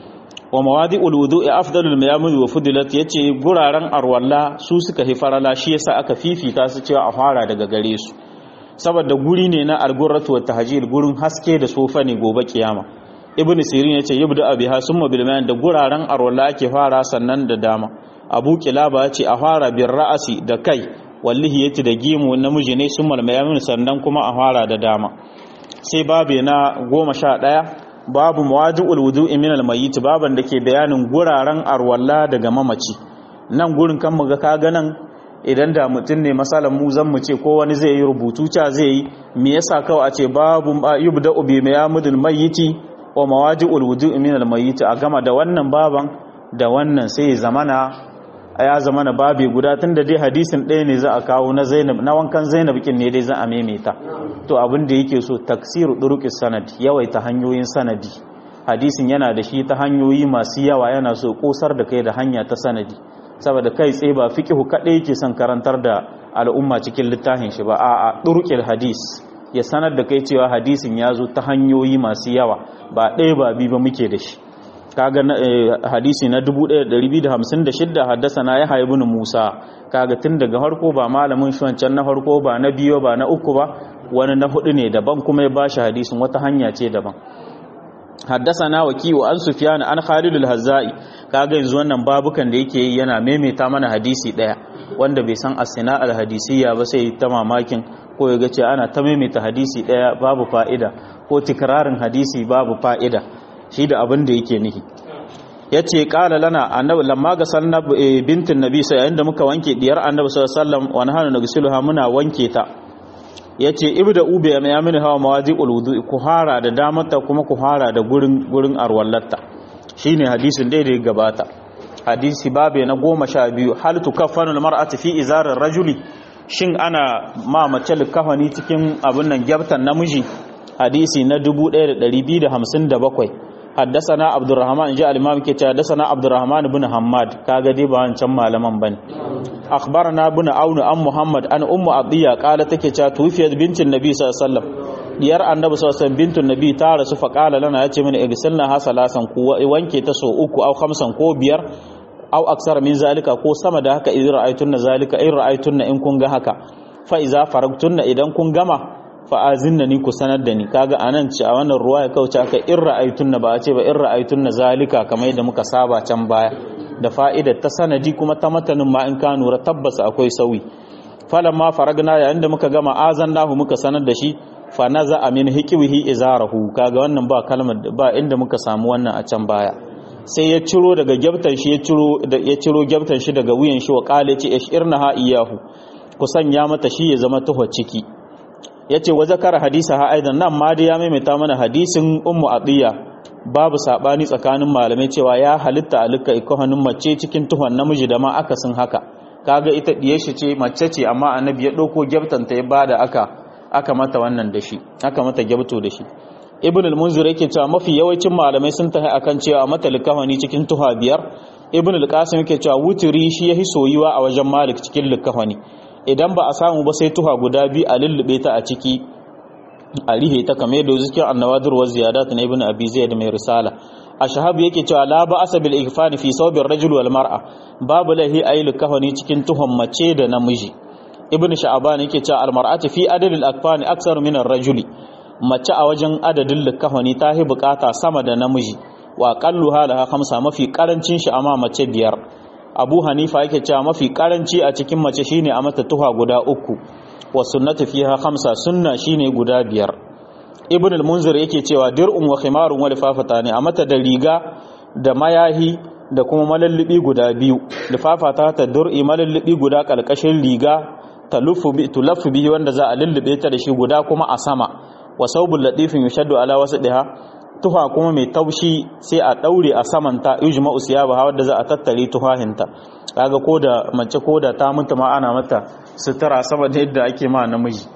Wa mawadi'ul wudu'i afdalul mayamin wa fudilat, yace guraren arwalla su suka hi farala, shi yasa aka fifita su cewa a fara daga gare su, saboda guri ne na al-gurratu wa tahjil, gurin haske da sofa ne gobe kiyama. Ibn Sirin yace yubda biha summa bil mayan, da guraren arwalla ake fara sannan da dama. Abu Kilaba yace a fara bir ra'asi da kai, wallahi yace da gimu namiji ne, summa mayamin sannan kuma a fara da dama. Sai babe na goma sha ɗaya, babu mawadi'ul wudu'i min al-mayyit, baban da ke bayanin guraren arwalla daga mamaci. Nan gurin kan muga kaga nan, idan da mutum ne masalan mu zan mu ce ko wani zai yi rubutu ta zai yi, me yasa kawai a ce babu yubda'u bi mayamidul mayyiti wa mawadi'ul wudu'i min al-mayyit, a gama da wannan baban da wannan, sai ya zamana ya zamana babi guda, tunda dai hadisin ɗaya ne za a kawo na Zainab, na wankan Zainab kin ne dai za a maimaita. To abin da yake so taksiru duruqis sanad, yawaita hanyoyin sanadi. Hadisin yana da shi ta hanyoyi masu yawa, yana so kosar da kai da hanya ta sanadi, saboda kai tsaye ba fiqhu kadai yake son karantar da al'umma cikin littafin shi ba, a'a duruqil hadis, ya sanar da kai cewa hadisin ya zo ta hanyoyi masu yawa, ba ɗaya ba biyu ba muke da shi. Kaga hadisi na dubu ɗaya da ɗari biyu da hamsin da shida, haddasana Yahya ibn Musa, kaga tun daga farko ba malamin shi wancan na farko ba na biyu ba na uku ba, wani na hudu ne daban, kuma ya bashi hadisin wata hanya ce daban. Haddasana Waki'u an Sufyan an Khalid al-Hazzai, kaga yanzu wannan babukan da yake yi yana maimaita mana hadisi daya, wanda bai san as-sina al-hadisiyya ba sai ta mamakin, ko ya ga ce ana ta maimaita hadisi daya babu fa'ida, ko tikrarin hadisi babu fa'ida, shi da abin da yake nihi. Yace qala lana annabi lamma ga sanna bintin nabi sai yayin da muka wanke diyar annabi sallallahu alaihi wasallam, wa nahanu nagsiluha, muna wanke ta. Yace ibda ube ya yamin hawa mawadi'ul wudu'i, ku hara da damata kuma ku hara da gurin gurin arwallatta. shine hadisin da ya gabata. Hadisi babe na goma sha biyu hal tukaffanu almar'atu fi izarir rajuli, shin ana ma mace likafani cikin abin nan gyabtan namiji. Hadisi na dubu ɗaya da ɗari biyu da hamsin da bakwai. Haddasana Abdurrahman ja al-Imam ke ce haddasana Abdurrahman ibn Hammad, kaga dai ba wancan malaman bane. Akhbarana ibn Aun an Muhammad an Ummu Atiya qala take cewa tufiyat bintin Nabi sallallahu alaihi wasallam, diyar Annabi sallallahu alaihi wasallam bintun Nabi ta rasu fa qala lana yace mana igsilna hasalasan ku wanke ta so uku au khamsan ko biyar au aksara min zalika ko sama da haka idan ra'aytunna zalika in ra'aytunna in kun ga haka fa iza faragtunna idan kun gama fa azinna ni ku sanar da ni. Kaga anan ce a wannan ruwaya kauce aka in ra'aytunna ba a ce ba in ra'aytunna zalika kamar yadda muka saba can baya, da fa'idar ta sanadi kuma ta matanin ma in ka nura tabbas akwai sauyi. Falamma faragna yayin da muka gama azannahu muka sanar da shi fa naza min hiqwihi izarahu. Kaga wannan ba kalmar ba inda muka samu wannan a can baya, sai ya ciro daga gyabtan shi ya ciro ya ciro gyabtan shi daga wuyan shi wa qala ce ishirnaha iyahu, ku sanya mata shi ya zama tuho ciki. yace wa zakara hadisa ha aidan nan ma dai ya maimaita mana hadisin Ummu Atiya, babu sabani tsakanin malamai cewa ya halitta alika ikohanin mace cikin tuhon namiji da ma akasin haka. Kaga ita diye shi ce mace ce amma annabi ya dauko gyabtan ta ya bada aka aka mata wannan da shi, aka mata gyabto da shi. Ibn al-Munzir yake cewa mafi yawancin malamai sun tahi akan cewa mata likafani cikin tuha biyar. Ibn al-Qasim yake cewa wuturi shi yahi soyuwa a wajen Malik cikin likafani. Idan ba a samu ba sai tuha guda biyu a lullube ta a ciki a rihe ta kamar yadda zikin annawadir wa ziyadat na Ibn Abi Zayd mai risala. Ashhab yake cewa la ba asabil ikfani fi sawbir rajul wal mar'a, babu lahi ayi likafani cikin tuhon mace da namiji. Ibn Sha'ban yake cewa al mar'atu fi adadil akfani aksar min ar-rajuli, mace a wajen adadin likafani ta hi bukata sama da namiji. Wa qallu halaha khamsa, mafi karancin shi amma mace biyar. Abu Hanifa yake cewa mafi karanci a cikin mace shine a mata tuha guda uku, wa sunnatu fiha khamsa, sunna shine guda biyar. Ibn al-Munzir yake cewa dir'un wa khimarun wa lifafatani, a mata da riga da mayahi da kuma malallubi guda biyu. Lifafata ta dur'i malallubi guda kalkashin riga taluffu bi tulaffu bihi wanda za a lullube ta da shi guda kuma a sama. Wa saubul latifin yushaddu ala wasdiha, tuha kuma mai taushi sai a daure a samanta yujma'u siyabaha wadda za a tattare tuhahinta. Kaga koda mace koda ta mutu ma ana mata sutura saboda yadda ake ma namiji.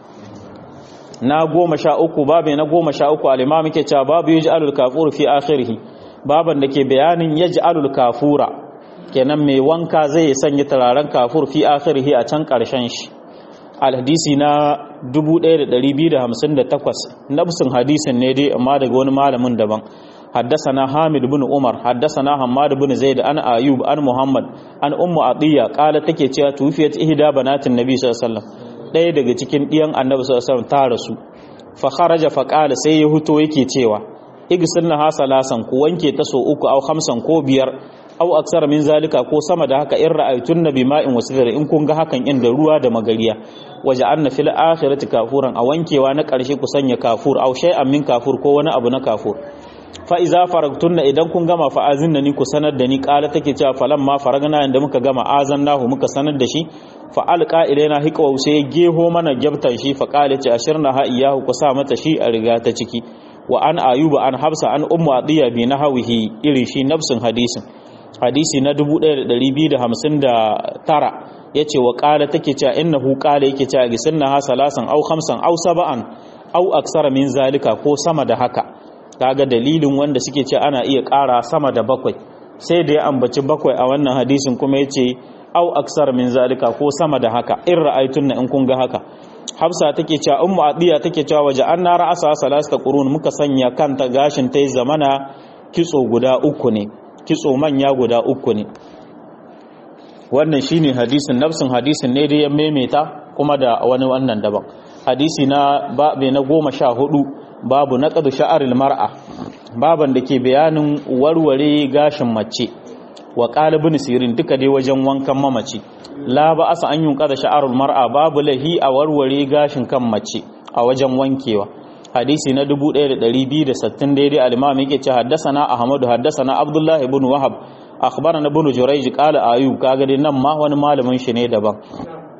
Na goma sha uku babu na goma sha uku al-imam yake cewa babu yaj'alul kafur fi akhirih, baban da ke bayanin yaj'alul kafura, kenan mai wanka zai sanya turaren kafur fi akhirih a can karshen shi. Al-hadisi na dubu ɗaya da ɗari biyu da hamsin da takwas, nafsin hadisin ne dai amma daga wani malamin daban. Haddasana Hamid bin Umar, haddasana Hammad bin Zaid an Ayub an Muhammad an Ummu Atiya qala take cewa tufiyat ihda banatin Nabi sallallahu alaihi wasallam, ɗaya daga cikin ɗiyan Annabi sallallahu alaihi wasallam ta rasu. Fa kharaja fa qala, sai ya huto yake cewa igsilna hasalasan, ku wanke ta so uku au khamsan ko biyar au aksara min zalika ko sama da haka in ra'aytun nabi ma'in wasifir, in kun ga hakan in da ruwa da magariya. Waje anna fil akhirati kafuran, a wankewa na karshe ku sanya kafur au shay'an min kafur ko wani abu na kafur. Fa iza faragtunna, idan kun gama fa azinna ni ku sanar da ni. Qala take cewa falan ma faragna, inda muka gama azannahu muka sanar da shi. Fa alqa ilaina hiqwa, sai geho mana gyabtan shi. Fa qala ce ashirna ha iyahu, ku sa mata shi a riga ta ciki. Wa an ayuba an hafsa an ummu adiya bi nahawihi, irin shi nafsin hadisin. Hadisi na dubu ɗaya da ɗari biyu da hamsin da tara ya ce wa ƙala take cewa innahu ƙala yake cewa gisinna ha salasan au hamsan au saba'an au aksara min zalika ko sama da haka. Kaga dalilin wanda suke ce ana iya ƙara sama da bakwai, sai da ya ambaci bakwai a wannan hadisin kuma ya ce au aksara min zalika ko sama da haka in ra'aytunna, in kun ga haka. Hafsa take cewa ummu adiya take cewa waje an na ra'asa salasta qurun, muka sanya kanta gashin ta zamana kitso guda uku ne, kitso manya guda uku ne. Wannan shine hadisin, nafsin hadisin ne dai ya maimaita kuma da wani wannan daban. Hadisi na babe na goma sha hudu, babu naqdu sha'aril mar'a, baban da ke bayanin warware gashin mace. Wa qala ibn sirin, duka dai wajen wankan mamaci. La ba asa an yunqada sha'arul mar'a, babu lahi a warware gashin kan mace a wajen wankewa. Hadisi na dubu ɗaya da ɗari biyu da sittin daidai, al-imam yake ce haddasana Ahmadu haddasana Abdullah ibn Wahab akhbarana ibn Jurayj qala Ayub, kaga dai nan ma wani malamin shi ne daban.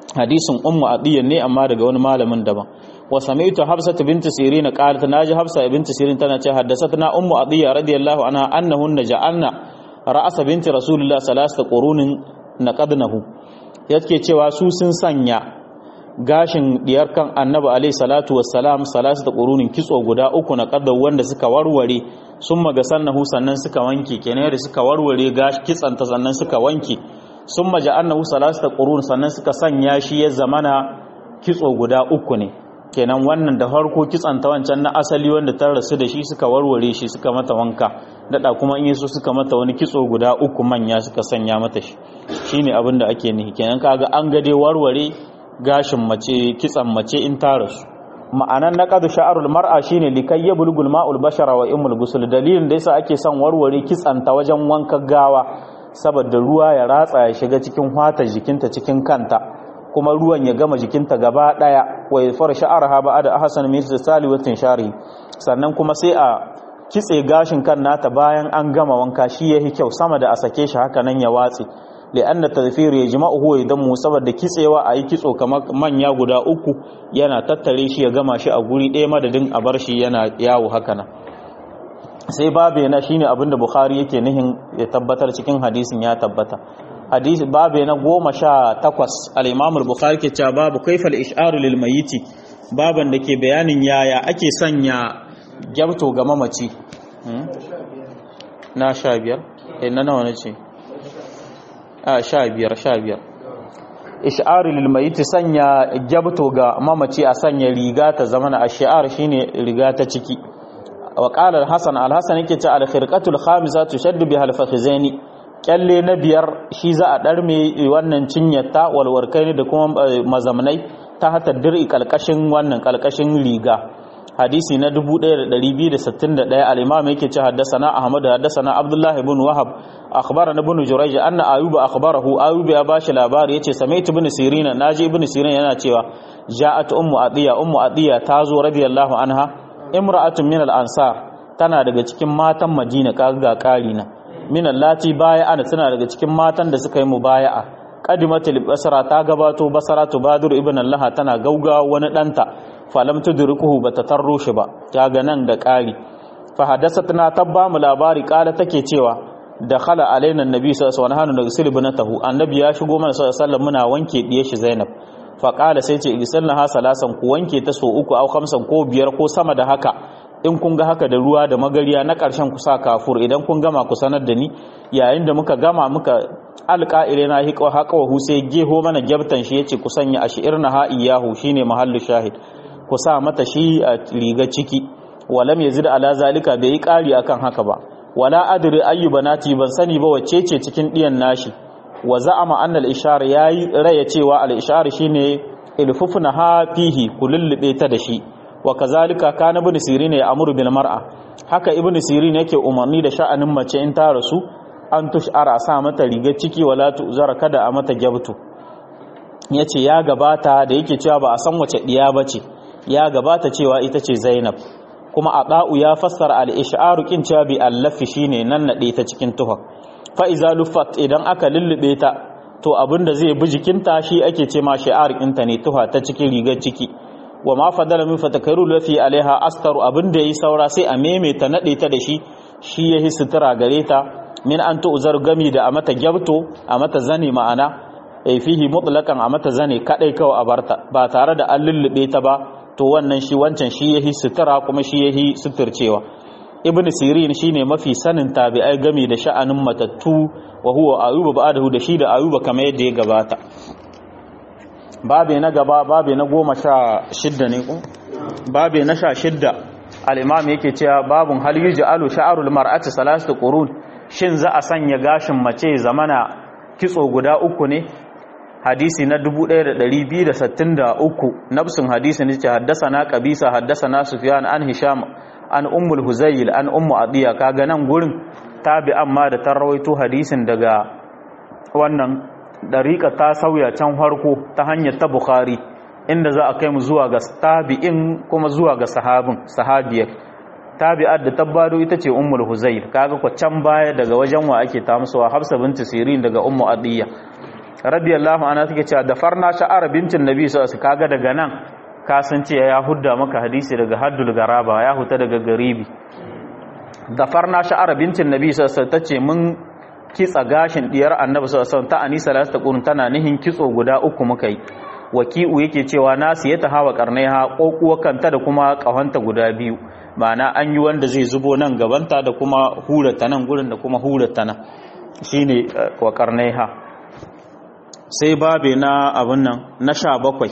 hadisin ummu adiyya ne amma daga wani malamin daban wa sami'tu hafsa bint sirin qalat naji hafsa bint sirin tana ce haddathatna ummu adiyya radiyallahu anha annahunna ja'alna ra'asa binti rasulullah salasta qurunin naqadnahu yake cewa su sun sanya gashin diyar kan annabi alaihi salatu wassalam salasta qurunin kitso guda uku na qadda wanda suka warware sun maga sannahu sannan suka wanke kenan da suka warware gashi kitsanta sannan suka wanke sun maja annahu salasta qurun sannan suka sanya shi ya zamana kitso guda uku ne kenan wannan da farko kitsanta wancan na asali wanda ta rasu da shi suka warware shi suka mata wanka dada kuma in yaso suka mata wani kitso guda uku manya suka sanya mata shi shine abin da ake nihi kenan kaga an ga dai warware gashin mace kitsan mace in ta rasu ma'anan naqadu sha'arul mar'a shine likay yabulgul ma'ul bashara wa imul ghusl dalilin da yasa ake son warware kitsanta wajen wankan gawa saboda ruwa ya ratsa ya shiga cikin hwatar jikinta cikin kanta kuma ruwan ya gama jikinta gaba daya wa yafar sha'arha ba'da ahsan min saliwatin shari sannan kuma sai a kitse gashin kan nata bayan an gama wanka shi yahi kyau sama da a sake shi haka nan ya watsi li'anna tadfir yajma'uhu idan mu saboda kitsewa ayi kitso kamar manya guda uku yana tattare shi ya gama shi a guri ɗaya madadin a bar shi yana yawo haka nan sai babe na shine abinda bukhari yake nihin ya tabbatar cikin hadisin ya tabbata hadisi babe na goma sha takwas al-imam al-bukhari ke cewa babu kaifal ish'aru lil mayyiti baban da ke bayanin yaya ake sanya gyabto ga mamaci na sha biyar eh na nawa nace a sha biyar sha biyar ish'aru lil mayyiti sanya gyabto ga mamaci a sanya riga ta zamana ash'ar shine riga ta ciki wa qala al-hasan al-hasan yake ce al-khirqatul khamisatu shaddu biha al-fakhizaini kyalle na biyar shi za a darme wannan cinyata walwarkai da kuma mazamnai ta hata dir'i kalkashin wannan kalkashin riga hadisi na dubu ɗaya da ɗari biyu da sittin da ɗaya al-imam yake ce haddathana ahmad haddathana abdullah ibn wahab akhbarana ibn jurayj anna ayyub akhbarahu ayyub ya bashi labari yace samaitu ibn sirin naji ibn sirin yana cewa ja'at ummu atiya ummu atiya tazo radiyallahu anha imra'atun min al-ansar tana daga cikin matan madina kaga ga kari na min allati bay'ana tana daga cikin matan da suka yi mubaya'a qadimatul basra ta gabato basra tubadur ibn allah tana gauga wani danta falam tudrikuhu bata tarro shi ba kaga nan da kari fa hadathatna tabba mu labari kala take cewa dakhala alaina annabi sallallahu alaihi wasallam nagsil ibnatahu annabi ya shigo mana sallallahu alaihi wasallam muna wanke diye shi zainab fa kala sai ce isalnaha salasan ku wanke ta so uku au khamsan ko biyar ko sama da haka in kun ga haka da ruwa da magariya na ƙarshen ku sa kafur idan kun gama ku sanar da ni yayin da muka gama muka alƙa'ire na hiƙa haƙawahu sai geho mana gyabtan shi yace ku sanya ashirna ha iyahu shine mahallu shahid ku sa mata shi a riga ciki walam yazid ala zalika bai yi ƙari akan haka ba wala adri ayyu banati ban sani ba wacce ce cikin diyan nashi wa za'ama anna al-ishar yayi raya cewa al-ishar shine ilfufna ha fihi kulullube ta da shi wa kazalika kana ibn sirin ya amuru bil mar'a haka ibn sirin yake umarni da sha'anin mace in ta rasu an tushara sa mata rigar ciki wala tuzara kada a mata gyabtu yace ya gabata da yake cewa ba a san wace diya bace ya gabata cewa ita ce Zainab kuma Ada'u ya fassara al-ish'aru kin cewa bi allafi shine nan nade ta cikin tuha fa iza luffat idan aka lullube ta to abinda zai bi jikinta shi ake ce ma shi'ar ɗinta ne tuha ta cikin rigar ciki wa ma fadala min fatakaru lafi alaiha astaru abinda yayi saura sai a maimaita nade ta da shi shi yahi sutura gare ta min an tu'zar gami da a mata gyabto a mata zane ma'ana ai fihi mutlaqan a mata zane kadai kawai a barta ba tare da an lullube ta ba to wannan shi wancan shi yahi sutura kuma shi yahi suturcewa ibn sirin shine mafi sanin tabi'ai gami da sha'anin matattu wa huwa ayuba ba'dahu da shi da ayuba kamar yadda ya gabata babe na gaba babe na goma sha shidda ne ko babe na sha shidda al-imam yake cewa babun hal yuj'alu sha'arul mar'ati salatu qurun shin za a sanya gashin mace zamana kitso guda uku ne hadisi na dubu ɗaya da ɗari biyu da sittin da uku nafsin hadisi ne ce haddasana qabisa haddasana sufyan an hisham an ummul huzayl an ummu adiya kaga nan gurin tabi amma da tarwaito hadisin daga wannan dariqa ta sauya can farko ta hanyar ta bukhari inda za a kai mu zuwa ga tabi'in kuma zuwa ga sahabin sahabiyar tabi'at da tabbado ita ce ummul huzayl kaga ko can baya daga wajen wa ake ta musuwa hafsa binti sirin daga ummu adiya radiyallahu anha take cewa da farna sha'ar bintin nabi sallallahu alaihi kaga daga nan ka san cewa ya hudda maka hadisi daga haddul garaba ya huta daga garibi da farna sha'ar bintin nabi sallallahu alaihi tace mun kitsa gashin diyar annabi sallallahu alaihi ta anisa la ta qurun tana nihin kitso guda uku muka yi waki'u yake cewa nasu ya ta hawa karnaiha kokuwa kanta da kuma kahanta guda biyu ma'ana an yi wanda zai zubo nan gabanta da kuma hurata nan gurin da kuma hurata nan shine wa karnaiha. Sai babe na abun nan na sha bakwai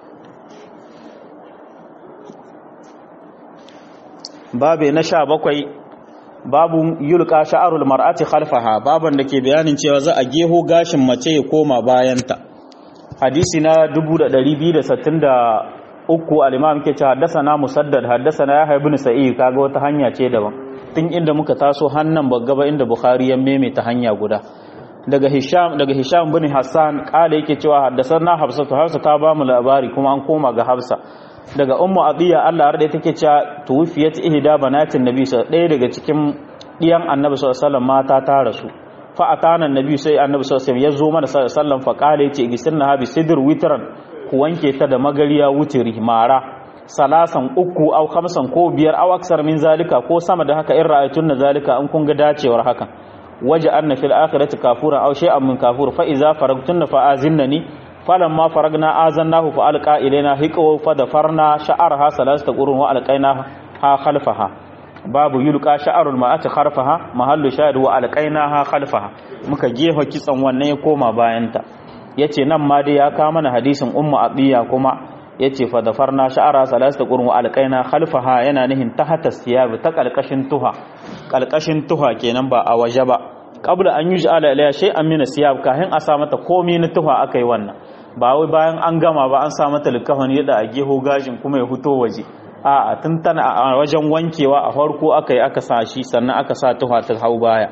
babe na sha bakwai babu yulka sha'arul mar'ati khalfaha baban da ke bayanin cewa za a geho gashin mace ya koma bayanta. Hadisi na dubu da ɗari biyu da sittin da uku al-imam ke cewa haddathana musaddad haddathana yahya ibn sa'id kaga wata hanya ce daban tun inda muka taso hannan bagaba inda bukhari ya meme ta hanya guda daga hisham daga hisham bin hassan kala yake cewa haddathana hafsa to hafsa ta ba mu labari kuma an koma ga hafsa daga ummu adiya Allah har da take cewa tuwfiyat ihda banatin nabi sallallahu alaihi daga cikin diyan annabi sallallahu alaihi wasallam mata ta rasu fa atana annabi sai annabi sallallahu alaihi wasallam ya zo mana sallallahu alaihi wasallam fa kala yace gisinna habi sidr witran ku wanke ta da magariya wutiri mara salasan uku au khamsan ko biyar au aksar min zalika ko sama da haka in ra'aytun na zalika an kun ga dacewar haka waje anna fil akhirati kafura aw shay'an min kafur fa iza faragtun fa azinnani falamma faragna azannahu fa alqa ilaina hiqwa fa dafarna sha'arha salasata qurun wa alqaina ha khalfaha babu yulqa sha'arul ma'ati kharfaha mahallu shahid wa alqainaha khalfaha muka gefa kitsan wannan ya koma bayanta yace nan ma dai ya kawo mana hadisin ummu abiya kuma yace fa dafarna sha'ara salasata qurun wa alqaina khalfaha yana nihin tahta siyab ta kalkashin tuha kalkashin tuha kenan ba a waje ba qabla an yuj'ala ilayha shay'an min siyab kahin a sa mata komai na tuha akai wannan ba wai bayan an gama ba an sa mata likafan yadda a geho gashin kuma ya fito waje a'a tun tana a wajen wankewa a farko akai aka sa shi sannan aka sa tuha ta hau baya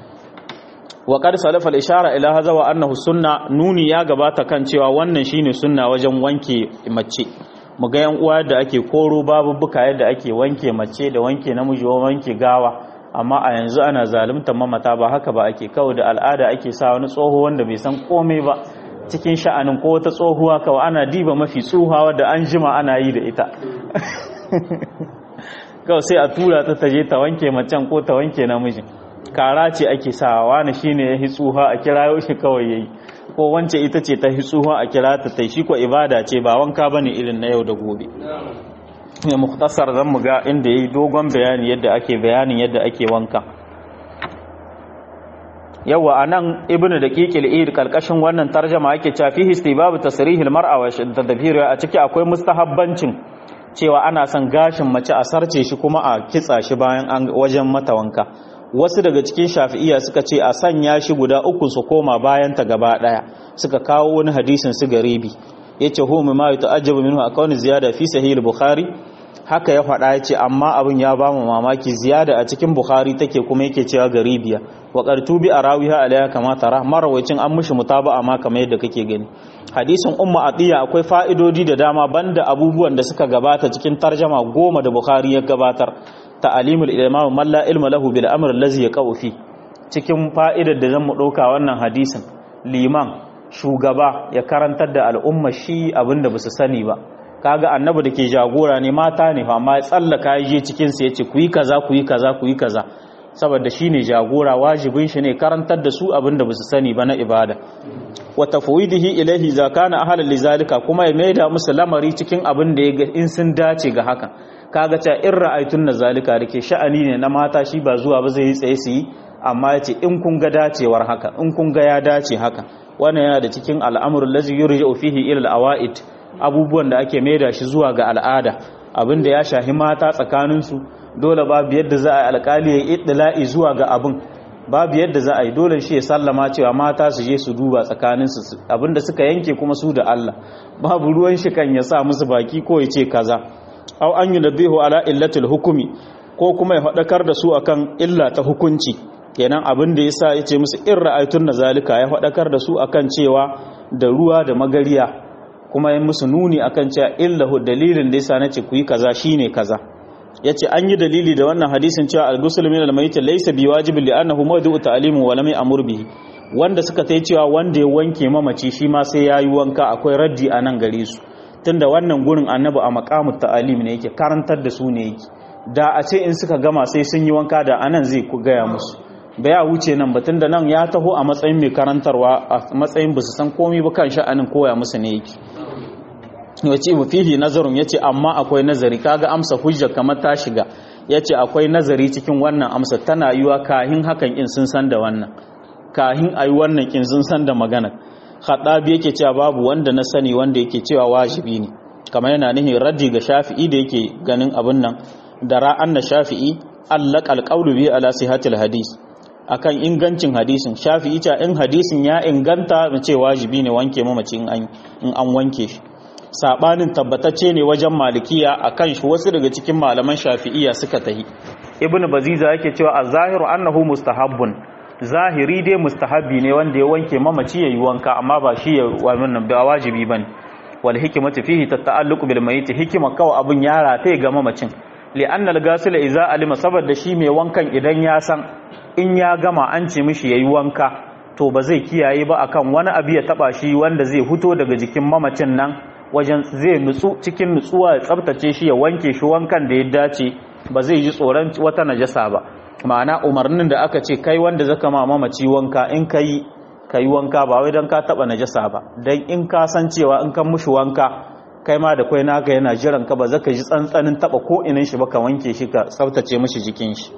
wa qad salafa al-ishara ila hadha wa annahu sunna nuni ya gabata kan cewa wannan shine sunna wajen wanke mace mu ga yan uwa da ake koro babubuka yadda ake wanke mace da wanke namiji wa wanke gawa amma a yanzu ana zalunta mamata ba haka ba ake kawai da al'ada ake sa wani tsoho wanda bai san komai ba cikin sha'anin ko wata tsohuwa kawai ana diba mafi tsohuwa da an jima ana yi da ita kawai sai a tura ta taje ta wanke macen ko ta wanke namijin kara ce ake sawa wani shine ya hitsuha a kira shi kawai yayi ko wance ita ce ta hitsuha a kira ta tai shi ko ibada ce ba wanka bane irin na yau da gobe ne mukhtasar zan muga inda yayi dogon bayani yadda ake bayanin yadda ake wanka yawa anan ibnu daqiqil id kalkashin wannan tarjuma yake cewa fihi istibab tasrihil mar'a wa tadbir a ciki akwai mustahabbancin cewa ana son gashin mace a sarce shi kuma a kitsa shi bayan wajen mata wanka wasu daga cikin shafi'iya suka ce a sanya shi guda uku su koma bayan ta gaba daya suka kawo wani hadisin su garibi yace hu ma yata'ajjabu minhu akawni ziyada fi sahih al-bukhari haka ya faɗa yace amma abin ya ba mu mamaki ziyada a cikin bukhari take kuma yake cewa garibiya wa qartubi arawiha alayha kama tara marawacin an mushi mutaba'a ma kamar yadda kake gani hadisin ummu atiya akwai fa'idodi da dama banda abubuwan da suka gabata cikin tarjuma goma da bukhari ya gabatar ta'alimul imam man la ilma lahu bil amr allazi yaqau fi cikin fa'idar da zan mu dauka wannan hadisin liman shugaba ya karantar da al'umma shi abinda basu sani ba kaga annabi dake jagora ne mata ne fa amma ya tsallaka yaje cikin sa yace ku yi kaza ku yi kaza ku yi kaza saboda shine jagora wajibin shi ne karantar da su abinda basu sani ba na ibada wa tafwidihi ilaihi za kana ahlan lizalika kuma ya maida musu lamari cikin abin da ya in sun dace ga haka kaga ta in ra'aytun na zalika dake sha'ani ne na mata shi ba zuwa ba zai yi tsaye su yi amma yace in kun ga dacewar haka in kun ga ya dace haka wannan yana da cikin al'amrul ladzi yurja'u fihi ila al-awaid abubuwan da ake maida shi zuwa ga al'ada abinda ya shahi mata tsakanin su dole babu yadda za a yi alƙali ya idla'i zuwa ga abin babu yadda za a yi dole shi ya sallama cewa mata su je su duba tsakanin su abinda suka yanke kuma su da Allah babu ruwan shi kan ya sa musu baki ko ya ce kaza aw an yunabbihu ala illatil hukumi ko kuma ya fadakar da su akan illa ta hukunci kenan abin da yasa yace musu in ra'aytun nazalika ya fadakar da su akan cewa da ruwa da magariya kuma ya musu nuni akan cewa illahu dalilin da yasa nace ku yi kaza shine kaza yace an yi dalili da wannan hadisin cewa al-ghusl min al-mayyit laysa biwajibin li'annahu mawdu'u ta'limu wa lam ya'mur bihi wanda suka tai cewa wanda ya wanke mamaci shi ma sai yayi wanka akwai raddi a nan gare su tunda wannan gurin annabi a maqamut ta'alim ne yake karantar da su ne yake da a ce in suka gama sai sun yi wanka da anan zai ku gaya musu ba ya wuce nan ba tunda nan ya taho a matsayin mai karantarwa a matsayin ba su san komai ba kan sha'anin koya musu ne yake yace wa fihi nazarun yace amma akwai nazari kaga amsa hujja kamar ta shiga yace akwai nazari cikin wannan amsa tana yiwa kahin hakan in sun san da wannan kahin ayi wannan kin sun san da magana khadabi yake cewa babu wanda na sani wanda yake cewa wajibi ne kamar yana nihin raddi ga shafi'i da yake ganin abin nan da ra'an na shafi'i allaq alqawlu bi ala sihatil hadis akan ingancin hadisin shafi'i ta in hadisin ya inganta mu ce wajibi ne wanke mamaci in an in an wanke shi sabanin tabbatacce ne wajen malikiya akan shi wasu daga cikin malaman shafi'iyya suka tahi ibnu baziza yake cewa az-zahiru annahu mustahabbun zahiri dai mustahabbi ne wanda ya wanke mamaci yayi wanka amma ba shi ya wannan ba wajibi bane wal hikmatu fihi tata'alluqu bil mayyit hikima kawai abun yara ta ga mamacin li anna al-ghasil idza alima saboda shi mai wankan idan ya san in ya gama an ce mishi yayi wanka to ba zai kiyaye ba akan wani abu ya taba shi wanda zai fito daga jikin mamacin nan wajen zai nutsu cikin nutsuwa ya tsabtace shi ya wanke shi wankan da ya dace ba zai ji tsoron wata najasa ba ma'ana umarnin da aka ce kai wanda zaka ma mamaci wanka in kai kai wanka ba wai dan ka taba najasa ba dan in ka san cewa in kan mushi wanka kai ma da kai naka yana jiran ka ba zaka ji tsantsanin taba ko inin shi ba ka wanke shi ka tsabtace mishi jikin shi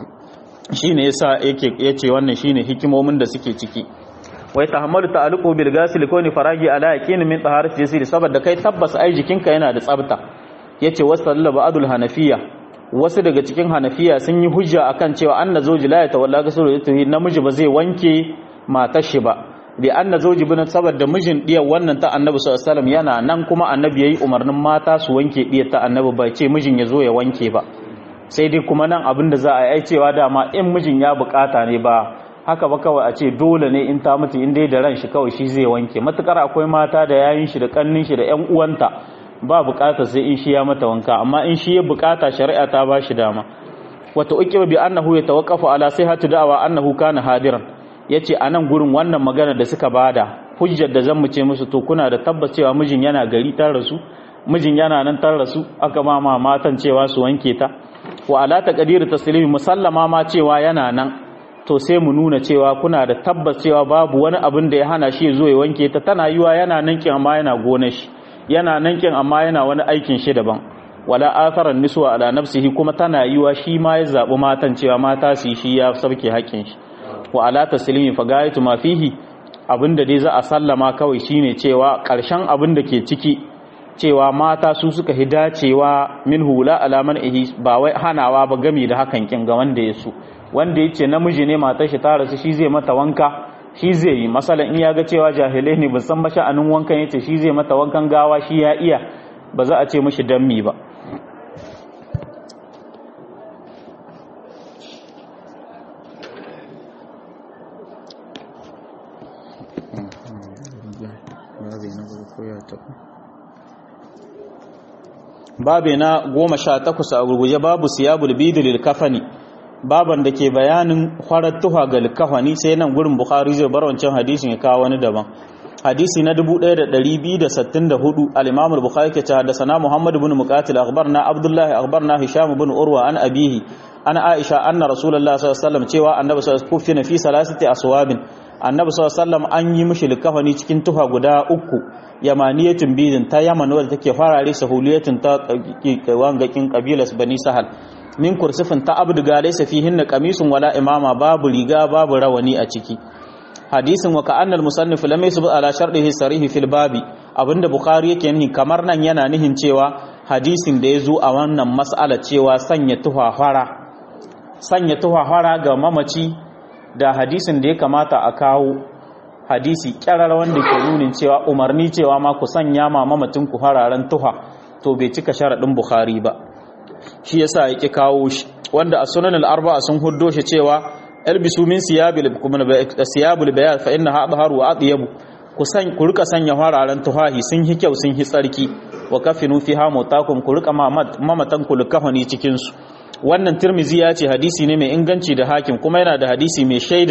shine yasa yake yace wannan shine hikimomin da suke ciki wai tahammalu ta'alluqu bil ghasil kuni faragi ala yaqin min taharati jasiri saboda kai tabbas ai jikinka yana da tsabta yace wasalla ba'dul hanafiya wasu daga cikin hanafiya sun yi hujja akan cewa anna zawji la yatawalla ghusl yatuhi namiji ba zai wanke matar shi ba bi anna zawji bin saboda mijin diyar wannan ta annabi sallallahu alaihi wasallam yana nan kuma annabi yayi umarnin mata su wanke diyar ta annabi bai ce mijin ya zo ya wanke ba sai dai kuma nan abinda za a yi cewa dama in mijin ya bukata ne ba haka ba kawai a ce dole ne in ta mutu in dai da ran shi kawai shi zai wanke matukar akwai mata da yayin shi da kannin shi da ƴan uwanta ba bukata sai in shi ya mata wanka amma in shi ya bukata shari'a ta ba shi dama wata ukiba bi annahu yatawaqqafu ala sihhati da'wa annahu kana hadiran yace anan gurin wannan magana da suka bada hujjar da zan mu ce musu to kuna da tabbas cewa mijin yana gari tar rasu mijin yana nan tar rasu aka ma ma matan cewa su wanke ta wa ala taqdir taslimi musallama ma cewa yana nan to sai mu nuna cewa kuna da tabbas cewa babu wani abin da ya hana shi ya zo ya wanke ta tana yiwa yana nan kin amma yana gonar shi yana nan kin amma yana wani aikin shi daban wala atharan niswa ala nafsihi kuma tana yiwa shi ma ya zabi matan cewa mata su shi ya sauke haƙin shi wa ala taslimi fa gayatu ma fihi abinda dai za a sallama kawai shine cewa ƙarshen abin da ke ciki cewa mata su suka hidacewa min hula alaman ihi ba wai hanawa ba gami da hakan kin ga wanda ya so wanda yace namiji ne matar shi ta rasu shi zai mata wanka shi zai yi masalan in ya ga cewa jahilai ne ba san ba sha'anin wankan yace shi zai mata wankan gawa shi ya iya ba za a ce mishi dammi ba babe na goma sha takwas a gurguje babu siyabul bidil kafani baban da ke bayanin farattuha ga likafani sai nan gurin bukhari zai bar wancan hadisin ya kawo wani daban hadisi na dubu ɗaya da ɗari biyu da sittin da hudu al-imam al-bukhari ke ta haddathana muhammad ibn muqatil akhbarna abdullah akhbarna hisham ibn urwa an abihi ana aisha anna rasulullah sallallahu alaihi wasallam cewa annabi sallallahu alaihi wasallam fi salasati aswabin annabi sallallahu alaihi wasallam an yi mishi likafani cikin tuha guda uku yamaniyatun bidin ta yaman wadda take farare sahuliyatin ta wangakin kabilas bani sahal min kursifin ta abduga laysa fihin qamisun wala imama babu riga babu rawani a ciki hadisin wa ka'anna al-musannif lam yasbu ala shartihi sarihi fil babi abinda bukhari yake nihi kamar nan yana nihin cewa hadisin da yazo a wannan mas'ala cewa sanya tuhafara sanya tuhafara ga mamaci da hadisin da ya kamata a kawo hadisi kyarar wanda ke nunin cewa umarni cewa ma ku sanya ma mamacin ku fararen tuha to bai cika sharadin bukhari ba shi yasa yake kawo shi wanda a sunan al-arba'a sun huddo shi cewa albisu min siyabil siyabul bayat fa innaha adharu wa atyabu ku san ku rika sanya fararen tuhahi sun hi kyau sun hi tsarki wa kafinu fiha mutakum ku rika mamatan ku likafani cikin su wannan tirmizi ya ce hadisi ne mai inganci da hakim kuma yana da hadisi mai shaida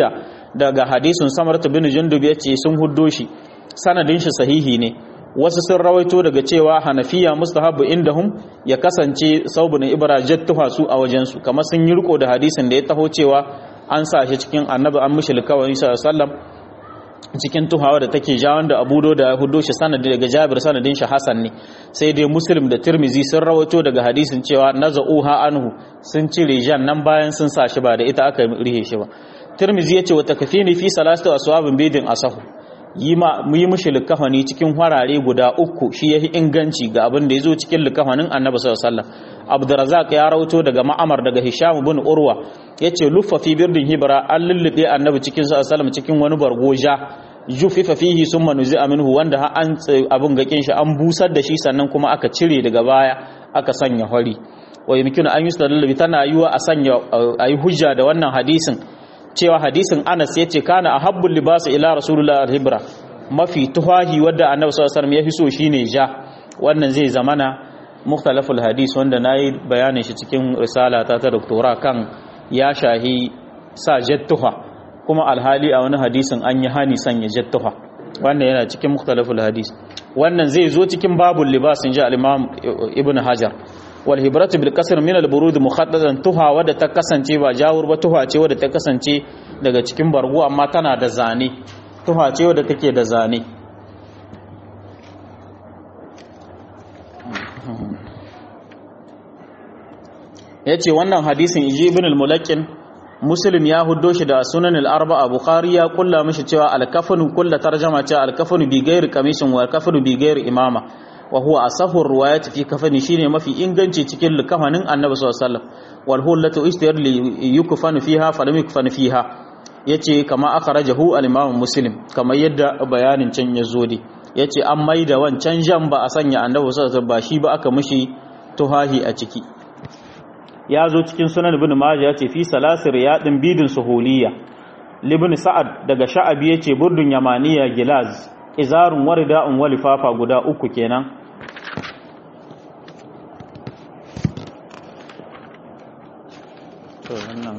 daga hadisin Samaratu bin Jundub yace sun huddo shi sanadin shi sahihi ne wasu sun rawaito daga cewa Hanafiya mustahabbu indahum ya kasance saubun ibra jattuha su a wajen su kamar sun yi riko da hadisin da ya taho cewa an sa shi cikin annabi an mishi likawani sallallahu alaihi wasallam cikin tuhawa da take ja wanda Abu Dawud da hudo shi sanadi daga Jabir sanadin shi Hasan ne sai dai Muslim da Tirmizi sun rawaito daga hadisin cewa nazauha anhu sun cire jan nan bayan sun sa shi ba da ita aka rihe shi ba Tirmizi yace wa takfini fi salatu aswabin bidin asahu yi ma mu yi mishi likafani cikin harare guda uku shi yahi inganci ga abin da yazo cikin likafanin Annabi sallallahu alaihi wasallam Abdurrazzaq ya rawaito daga Ma'amar daga Hisham ibn Urwa yace luffa fi birdin hibra an lullube Annabi cikin sallallahu alaihi wasallam cikin wani bargoja jufifa fihi summa nuzi'a minhu wanda har an abun gakin shi an busar da shi sannan kuma aka cire daga baya aka sanya hori wa yumkinu an yustadallu bi tana yiwa a sanya ayi hujja da wannan hadisin cewa hadisin Anas yace kana ahabbul libas ila rasulullah al-hibra mafi tuhahi wanda Annabi sallallahu alaihi wasallam ya fi so shine ja wannan zai zamana mukhtalaful hadis wanda nayi bayanin shi cikin risala ta ta doktora kan ya shahi sa jattuha kuma alhali a wani hadisin an yi hani sanya jattuha wannan yana cikin mukhtalaful hadis wannan zai zo cikin babul libas inji al-imam ibn hajar wal hibratu bil kasr min al burud mukhaddatan tuha wadda ta kasance ba jawur ba tuha ce wadda ta kasance daga cikin bargo amma tana da zane tuha ce wadda take da zane yace wannan hadisin iji ibn al-mulakkin muslim ya huddo shi da sunan al-arba'a bukhari ya kulla mishi cewa al-kafanu kullu tarjama ce al-kafanu bi ghairi qamisin wa al-kafanu bi ghairi imama wa huwa asahu riwayat fi kafani shine mafi inganci cikin likafanin annabi sallallahu alaihi wasallam wal hullatu istiyar li yukfanu fiha falam yukfan fiha yace kama akhrajahu al-imam muslim kamar yadda bayanin can ya zo dai yace an maida wancan jan ba a sanya annabi sallallahu alaihi wasallam ba shi ba aka mishi tuhahi a ciki ya zo cikin sunan ibn majah yace fi salasir yadin bidin suhuliya libn sa'ad daga sha'abi yace burdun yamaniya gilaz izarun warida'un walifafa guda uku kenan to wannan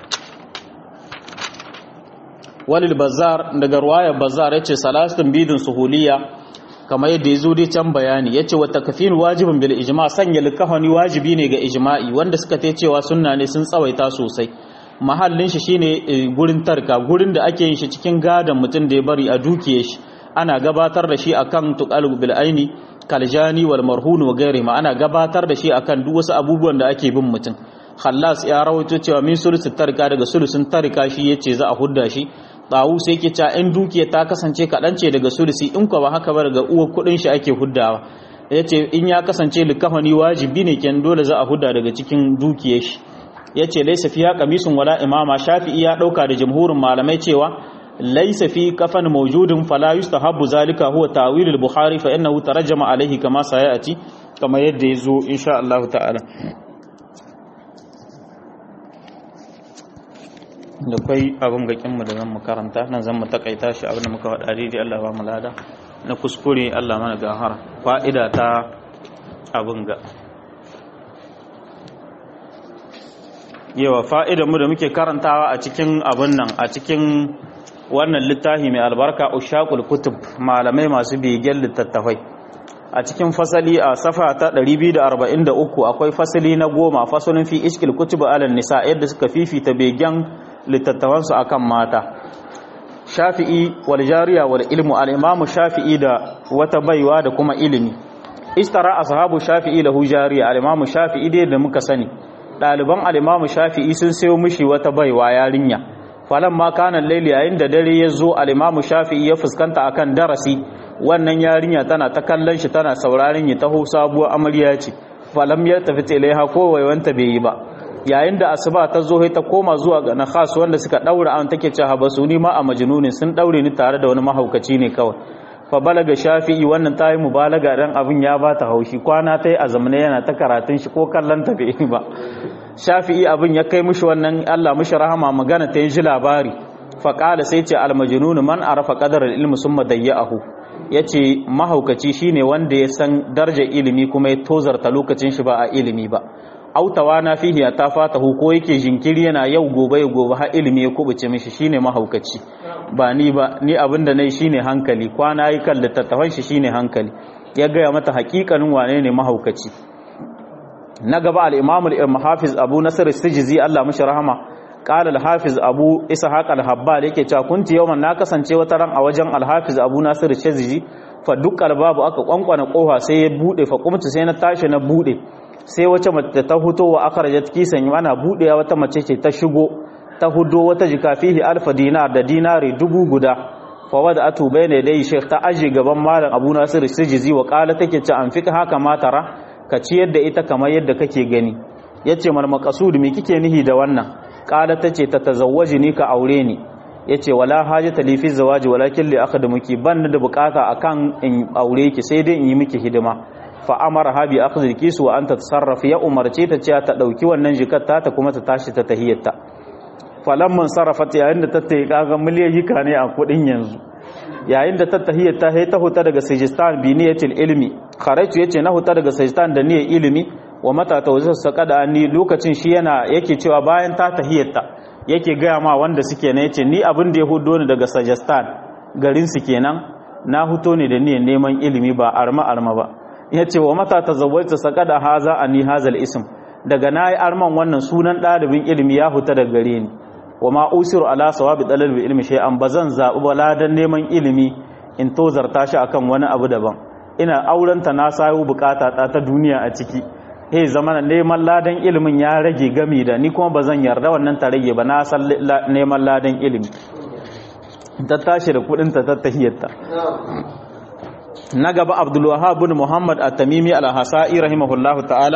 walil bazar daga ruwaya bazar yace salasatun bidin suhuliya kamar yadda yazo dai can bayani yace wa takfin wajibun bil ijma sanya likafani wajibi ne ga ijma'i wanda suka tace cewa sunna ne sun tsawaita sosai mahallin shi shine gurin tarka gurin da ake yin shi cikin gadan mutum da ya bari a dukiye shi ana gabatar da shi akan tuqalu bil aini kaljani wal marhun wa gairi ma ana gabatar da shi akan duk wasu abubuwan da ake bin mutum khallas ya rawaito cewa min sulusul tarika daga sulusun tarika shi yace za a hudda shi tsawu sai ke ca in dukiya ta kasance kaɗan ce daga sulusi in kwa ba haka ba daga uwar kuɗin shi ake huddawa ya ce in ya kasance likafani wajibi ne ken dole za a hudda daga cikin dukiyar shi ya ce laisa fiya kamisun wala imama shafi'i ya ɗauka da jamhurin malamai cewa laisa fi kafan mawjudin fala yustahabbu zalika huwa tawilul bukhari fa innahu tarajjama alaihi kama sayati kama yadda ya zo insha Allah ta'ala da kwai abin gakinmu da zan mu karanta nan zan mu takaita shi abin da muka faɗa daidai Allah ba mu lada na kuskure Allah mana gahara fa'ida ta abin ga yawa fa'idar mu da muke karantawa a cikin abin nan a cikin wannan littafi mai albarka ushaqul kutub malamai masu begen littattafai a cikin fasali a safa ta ɗari biyu da arba'in da uku akwai fasali na goma fasalin fi iskil kutub alal nisa yadda suka fifita begen littattafansu akan mata shafi'i wal jariya wal ilmu al-imamu shafi'i da wata baiwa da kuma ilimi istara ashabu shafi'i lahu jariya al-imamu shafi'i dai da muka sani daliban al-imamu shafi'i sun sayo mishi wata baiwa yarinya falamma kana layli yayin da dare ya zo al-imamu shafi'i ya fuskanta akan darasi wannan yarinya tana ta kallon shi tana sauraron ya taho sabuwar amarya ce falam ya tafi ilaiha ko waiwanta bai yi ba yayin da asuba ta zo ta koma zuwa ga nakhas wanda suka daura an take cewa basuni ma a majnunin sun daure ni tare da wani mahaukaci ne kawai fa balaga shafi'i wannan tayi mubalaga dan abin ya bata haushi kwana tayi azamne yana ta karatun shi ko kallon ta bai ba shafi'i abin ya kai mushi wannan Allah mushi rahama magana ta ji labari fa qala sai ce al majnun man arafa qadar al ilmi summa dayyahu yace mahaukaci shine wanda ya san darajar ilimi kuma ya tozarta lokacin shi ba a ilimi ba autawa na fihi ta fatahu ko yake jinkiri yana yau gobe gobe har ilimi ya kubuce mishi shine mahaukaci ba ni ba ni abinda nayi shine hankali kwana yi kan littattafan shi shine hankali ya gaya mata hakikanin wane ne mahaukaci. Na gaba al-imam al-hafiz abu nasr as-sijzi Allah mishi rahama qala al-hafiz abu ishaq al-habbal yake cewa kunti yawman na kasance wata ran a wajen al-hafiz abu nasr as-sijzi fa dukkan babu aka kwankwana kofa sai ya bude fa kumtu sai na tashi na bude sai wace mace ta huto wa akhrajat kisan ana budewa wata mace ce ta shigo ta hudo wata jika fihi alfa dinar da dinari dubu guda fa wada'atu bayna dai sheikh ta aji gaban malam abu nasir sijizi wa qala take ce an fika haka ma tara ka ci yadda ita kamar yadda kake gani yace mal maqsud me kike nihi da wannan qala tace ta tazawwaji ni ka aure ni yace wala hajata li fi zawaji walakin li akhdamuki ban da bukata akan in aure ki sai dai in yi miki hidima fa amara habi akhdhil kisu wa anta tasarraf ya umarce ta ce ta dauki wannan jikar ta kuma ta tashi ta tahiyyata falamman sarrafat yayin da ta tayi kaga miliyoyi ka ne a kudin yanzu yayin da ta tahiyyata sai ta huta daga Sajistan bi niyatil ilmi kharaju yace na huta daga Sajistan da niyyar ilimi wa mata tawzisa saqada ni lokacin shi yana yake cewa bayan ta tahiyyata yake ga ma wanda suke ne yace ni abin da ya hudo ni daga Sajistan garin su kenan na huto ne da niyyar neman ilimi ba arma arma ba yace wa mata tazawwajta saqada haza ani hazal ism daga nayi arman wannan sunan dalibin ilimi ya huta daga gare ni wa ma usiru ala sawabi dalal bi ilmi shay'an bazan zabi bala dan neman ilimi in tozarta shi akan wani abu daban ina aurenta na sayo bukata ta ta duniya a ciki hey zamanan neman ladan ilimin ya rage gami da ni kuma bazan yarda wannan ta rage ba na san neman ladan ilimi ta tashi da kudin ta tahiyyata na gaba Abdul Wahhab bin Muhammad at-Tamimi al-Hasa'i rahimahullahu ta'ala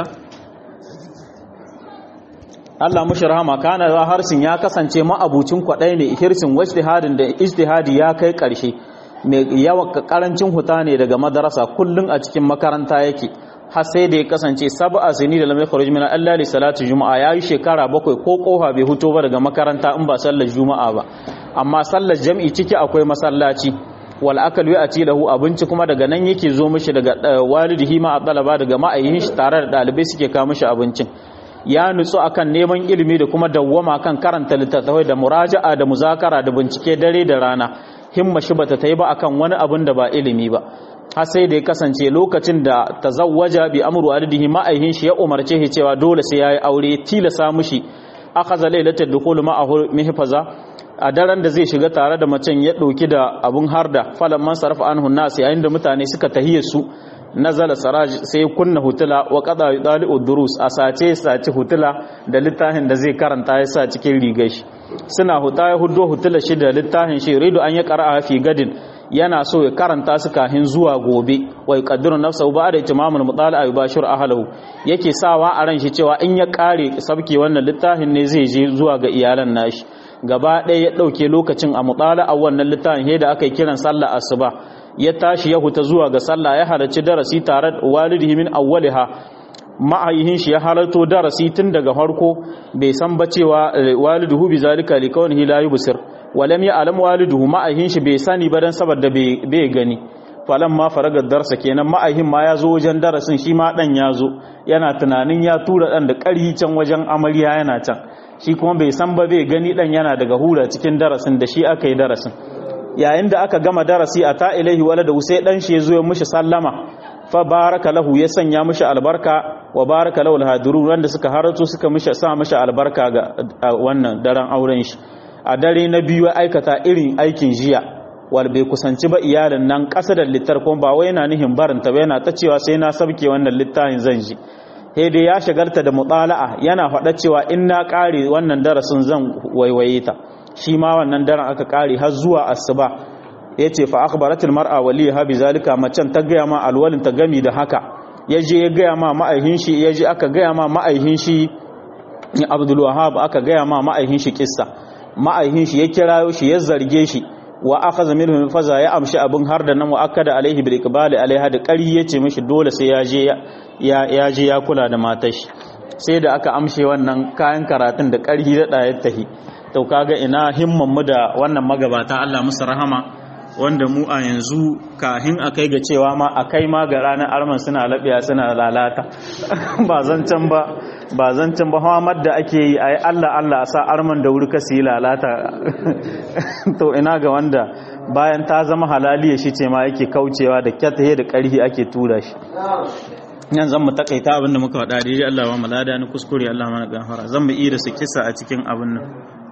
Allah mushi rahama kana da harsin ya kasance ma'abucin kwadai ne hirsin wajtihadin da ijtihadi ya kai karshe mai yawa karancin huta ne daga madarasa kullun a cikin makaranta yake har sai da ya kasance sab'a sini da lamai kharuj min Allah li salati juma'a yayi shekara bakwai ko kofa bai huto ba daga makaranta in ba sallar juma'a ba amma sallar jami'i ciki akwai masallaci wal akal ati lahu abinci kuma daga nan yake zo mishi daga walidihi ma talaba daga ma'ayyin shi tare da dalibai suke kawo mishi abincin ya nutsu akan neman ilimi da kuma dawwama kan karanta littattafai da muraja'a da muzakara da bincike dare da rana himma shi bata tayi ba akan wani abin da ba ilimi ba har sai da ya kasance lokacin da tazawwaja bi amru walidihi ma'ayyin shi ya umarce shi cewa dole sai yayi aure tilasa mishi akaza lailatul dukhul ma'ahu mihfaza a daren da zai shiga tare da macen ya ɗauki da abun harda falamman sarrafa anhu nas yayin da mutane suka tahiyya su nazala saraj sai kunna hutula wa qada yudali'u durus a sace sace hutula da littafin da zai karanta ya sa cikin rigar shi suna huta ya huddo hutula shi da littafin shi ridu an ya qara'a fi gadin yana so ya karanta su kafin zuwa gobe wa yaqaddiru nafsahu ba'da itimamul mutala'a yubashir ahlahu yake sawa a ran shi cewa in ya kare sabke wannan littafin ne zai je zuwa ga iyalan nashi gaba ɗaya ya ɗauke lokacin a mutala a wannan littafin da aka yi kiran sallah asuba ya tashi ya huta zuwa ga sallah ya halarci darasi tare da walidihi min awwaliha ma'ayihin shi ya halarto darasi tun daga farko bai san ba cewa waliduhu bi zalika li kawnihi la yubsir wa lam ya'lam waliduhu ma'ayihin shi bai sani ba dan saboda bai gani falamma faraga darsa kenan ma'ayihin ma ya zo wajen darasin shi ma dan ya zo yana tunanin ya tura dan da ƙarhi can wajen amarya yana can shi kuma bai san ba bai gani dan yana daga hura cikin darasin da shi aka yi darasin yayin da aka gama darasi a ta ilaihi walada sai dan shi yazo ya mishi sallama fa baraka lahu ya sanya mishi albarka wa baraka lahu alhadirun wanda suka harato suka mishi sa mishi albarka ga wannan daren auren shi a dare na biyu aikata irin aikin jiya wal bai kusanci ba iyalin nan kasadar littar kuma ba wai yana nihin barinta ba yana ta cewa sai na sabke wannan littafin zan ji sai dai ya shagalta da mutala'a yana faɗa cewa in na ƙare wannan darasin zan waiwaye ta shi ma wannan daren aka ƙare har zuwa asuba yace fa akhbaratil mar'a waliha bi zalika macen ta gaya ma alwalin ta gami da haka yaje ya gaya ma ma'aihin shi yaje aka gaya ma ma'aihin shi Abdul Wahhab aka gaya ma ma'aihin shi kissa ma'aihin shi ya kirayo shi ya zarge shi wa akhadha minhu faza ya amshi abin har da nan wa akada alaihi bil iqbali alaiha da ƙari yace mishi dole sai ya je ya ya je ya kula da matar shi sai da aka amshe wannan kayan karatun da ƙarhi da ɗaya tahi to kaga ina himman mu da wannan magabata Allah musu rahama wanda mu a yanzu kahin a kai ga cewa ma a kai ma ga ranar arman suna laɓiya suna lalata ba zancen ba ba zancen ba hamar da ake yi a yi Allah Allah a sa arman da wuri kasi lalata to ina ga wanda bayan ta zama halaliya shi ce ma yake kaucewa da kyataye da ƙarhi ake tura shi. Yan zan mu takaita abinda muka faɗa daidai Allah wa malada ni kuskure Allah mana gafara zan mu iya su kisa a cikin abin nan.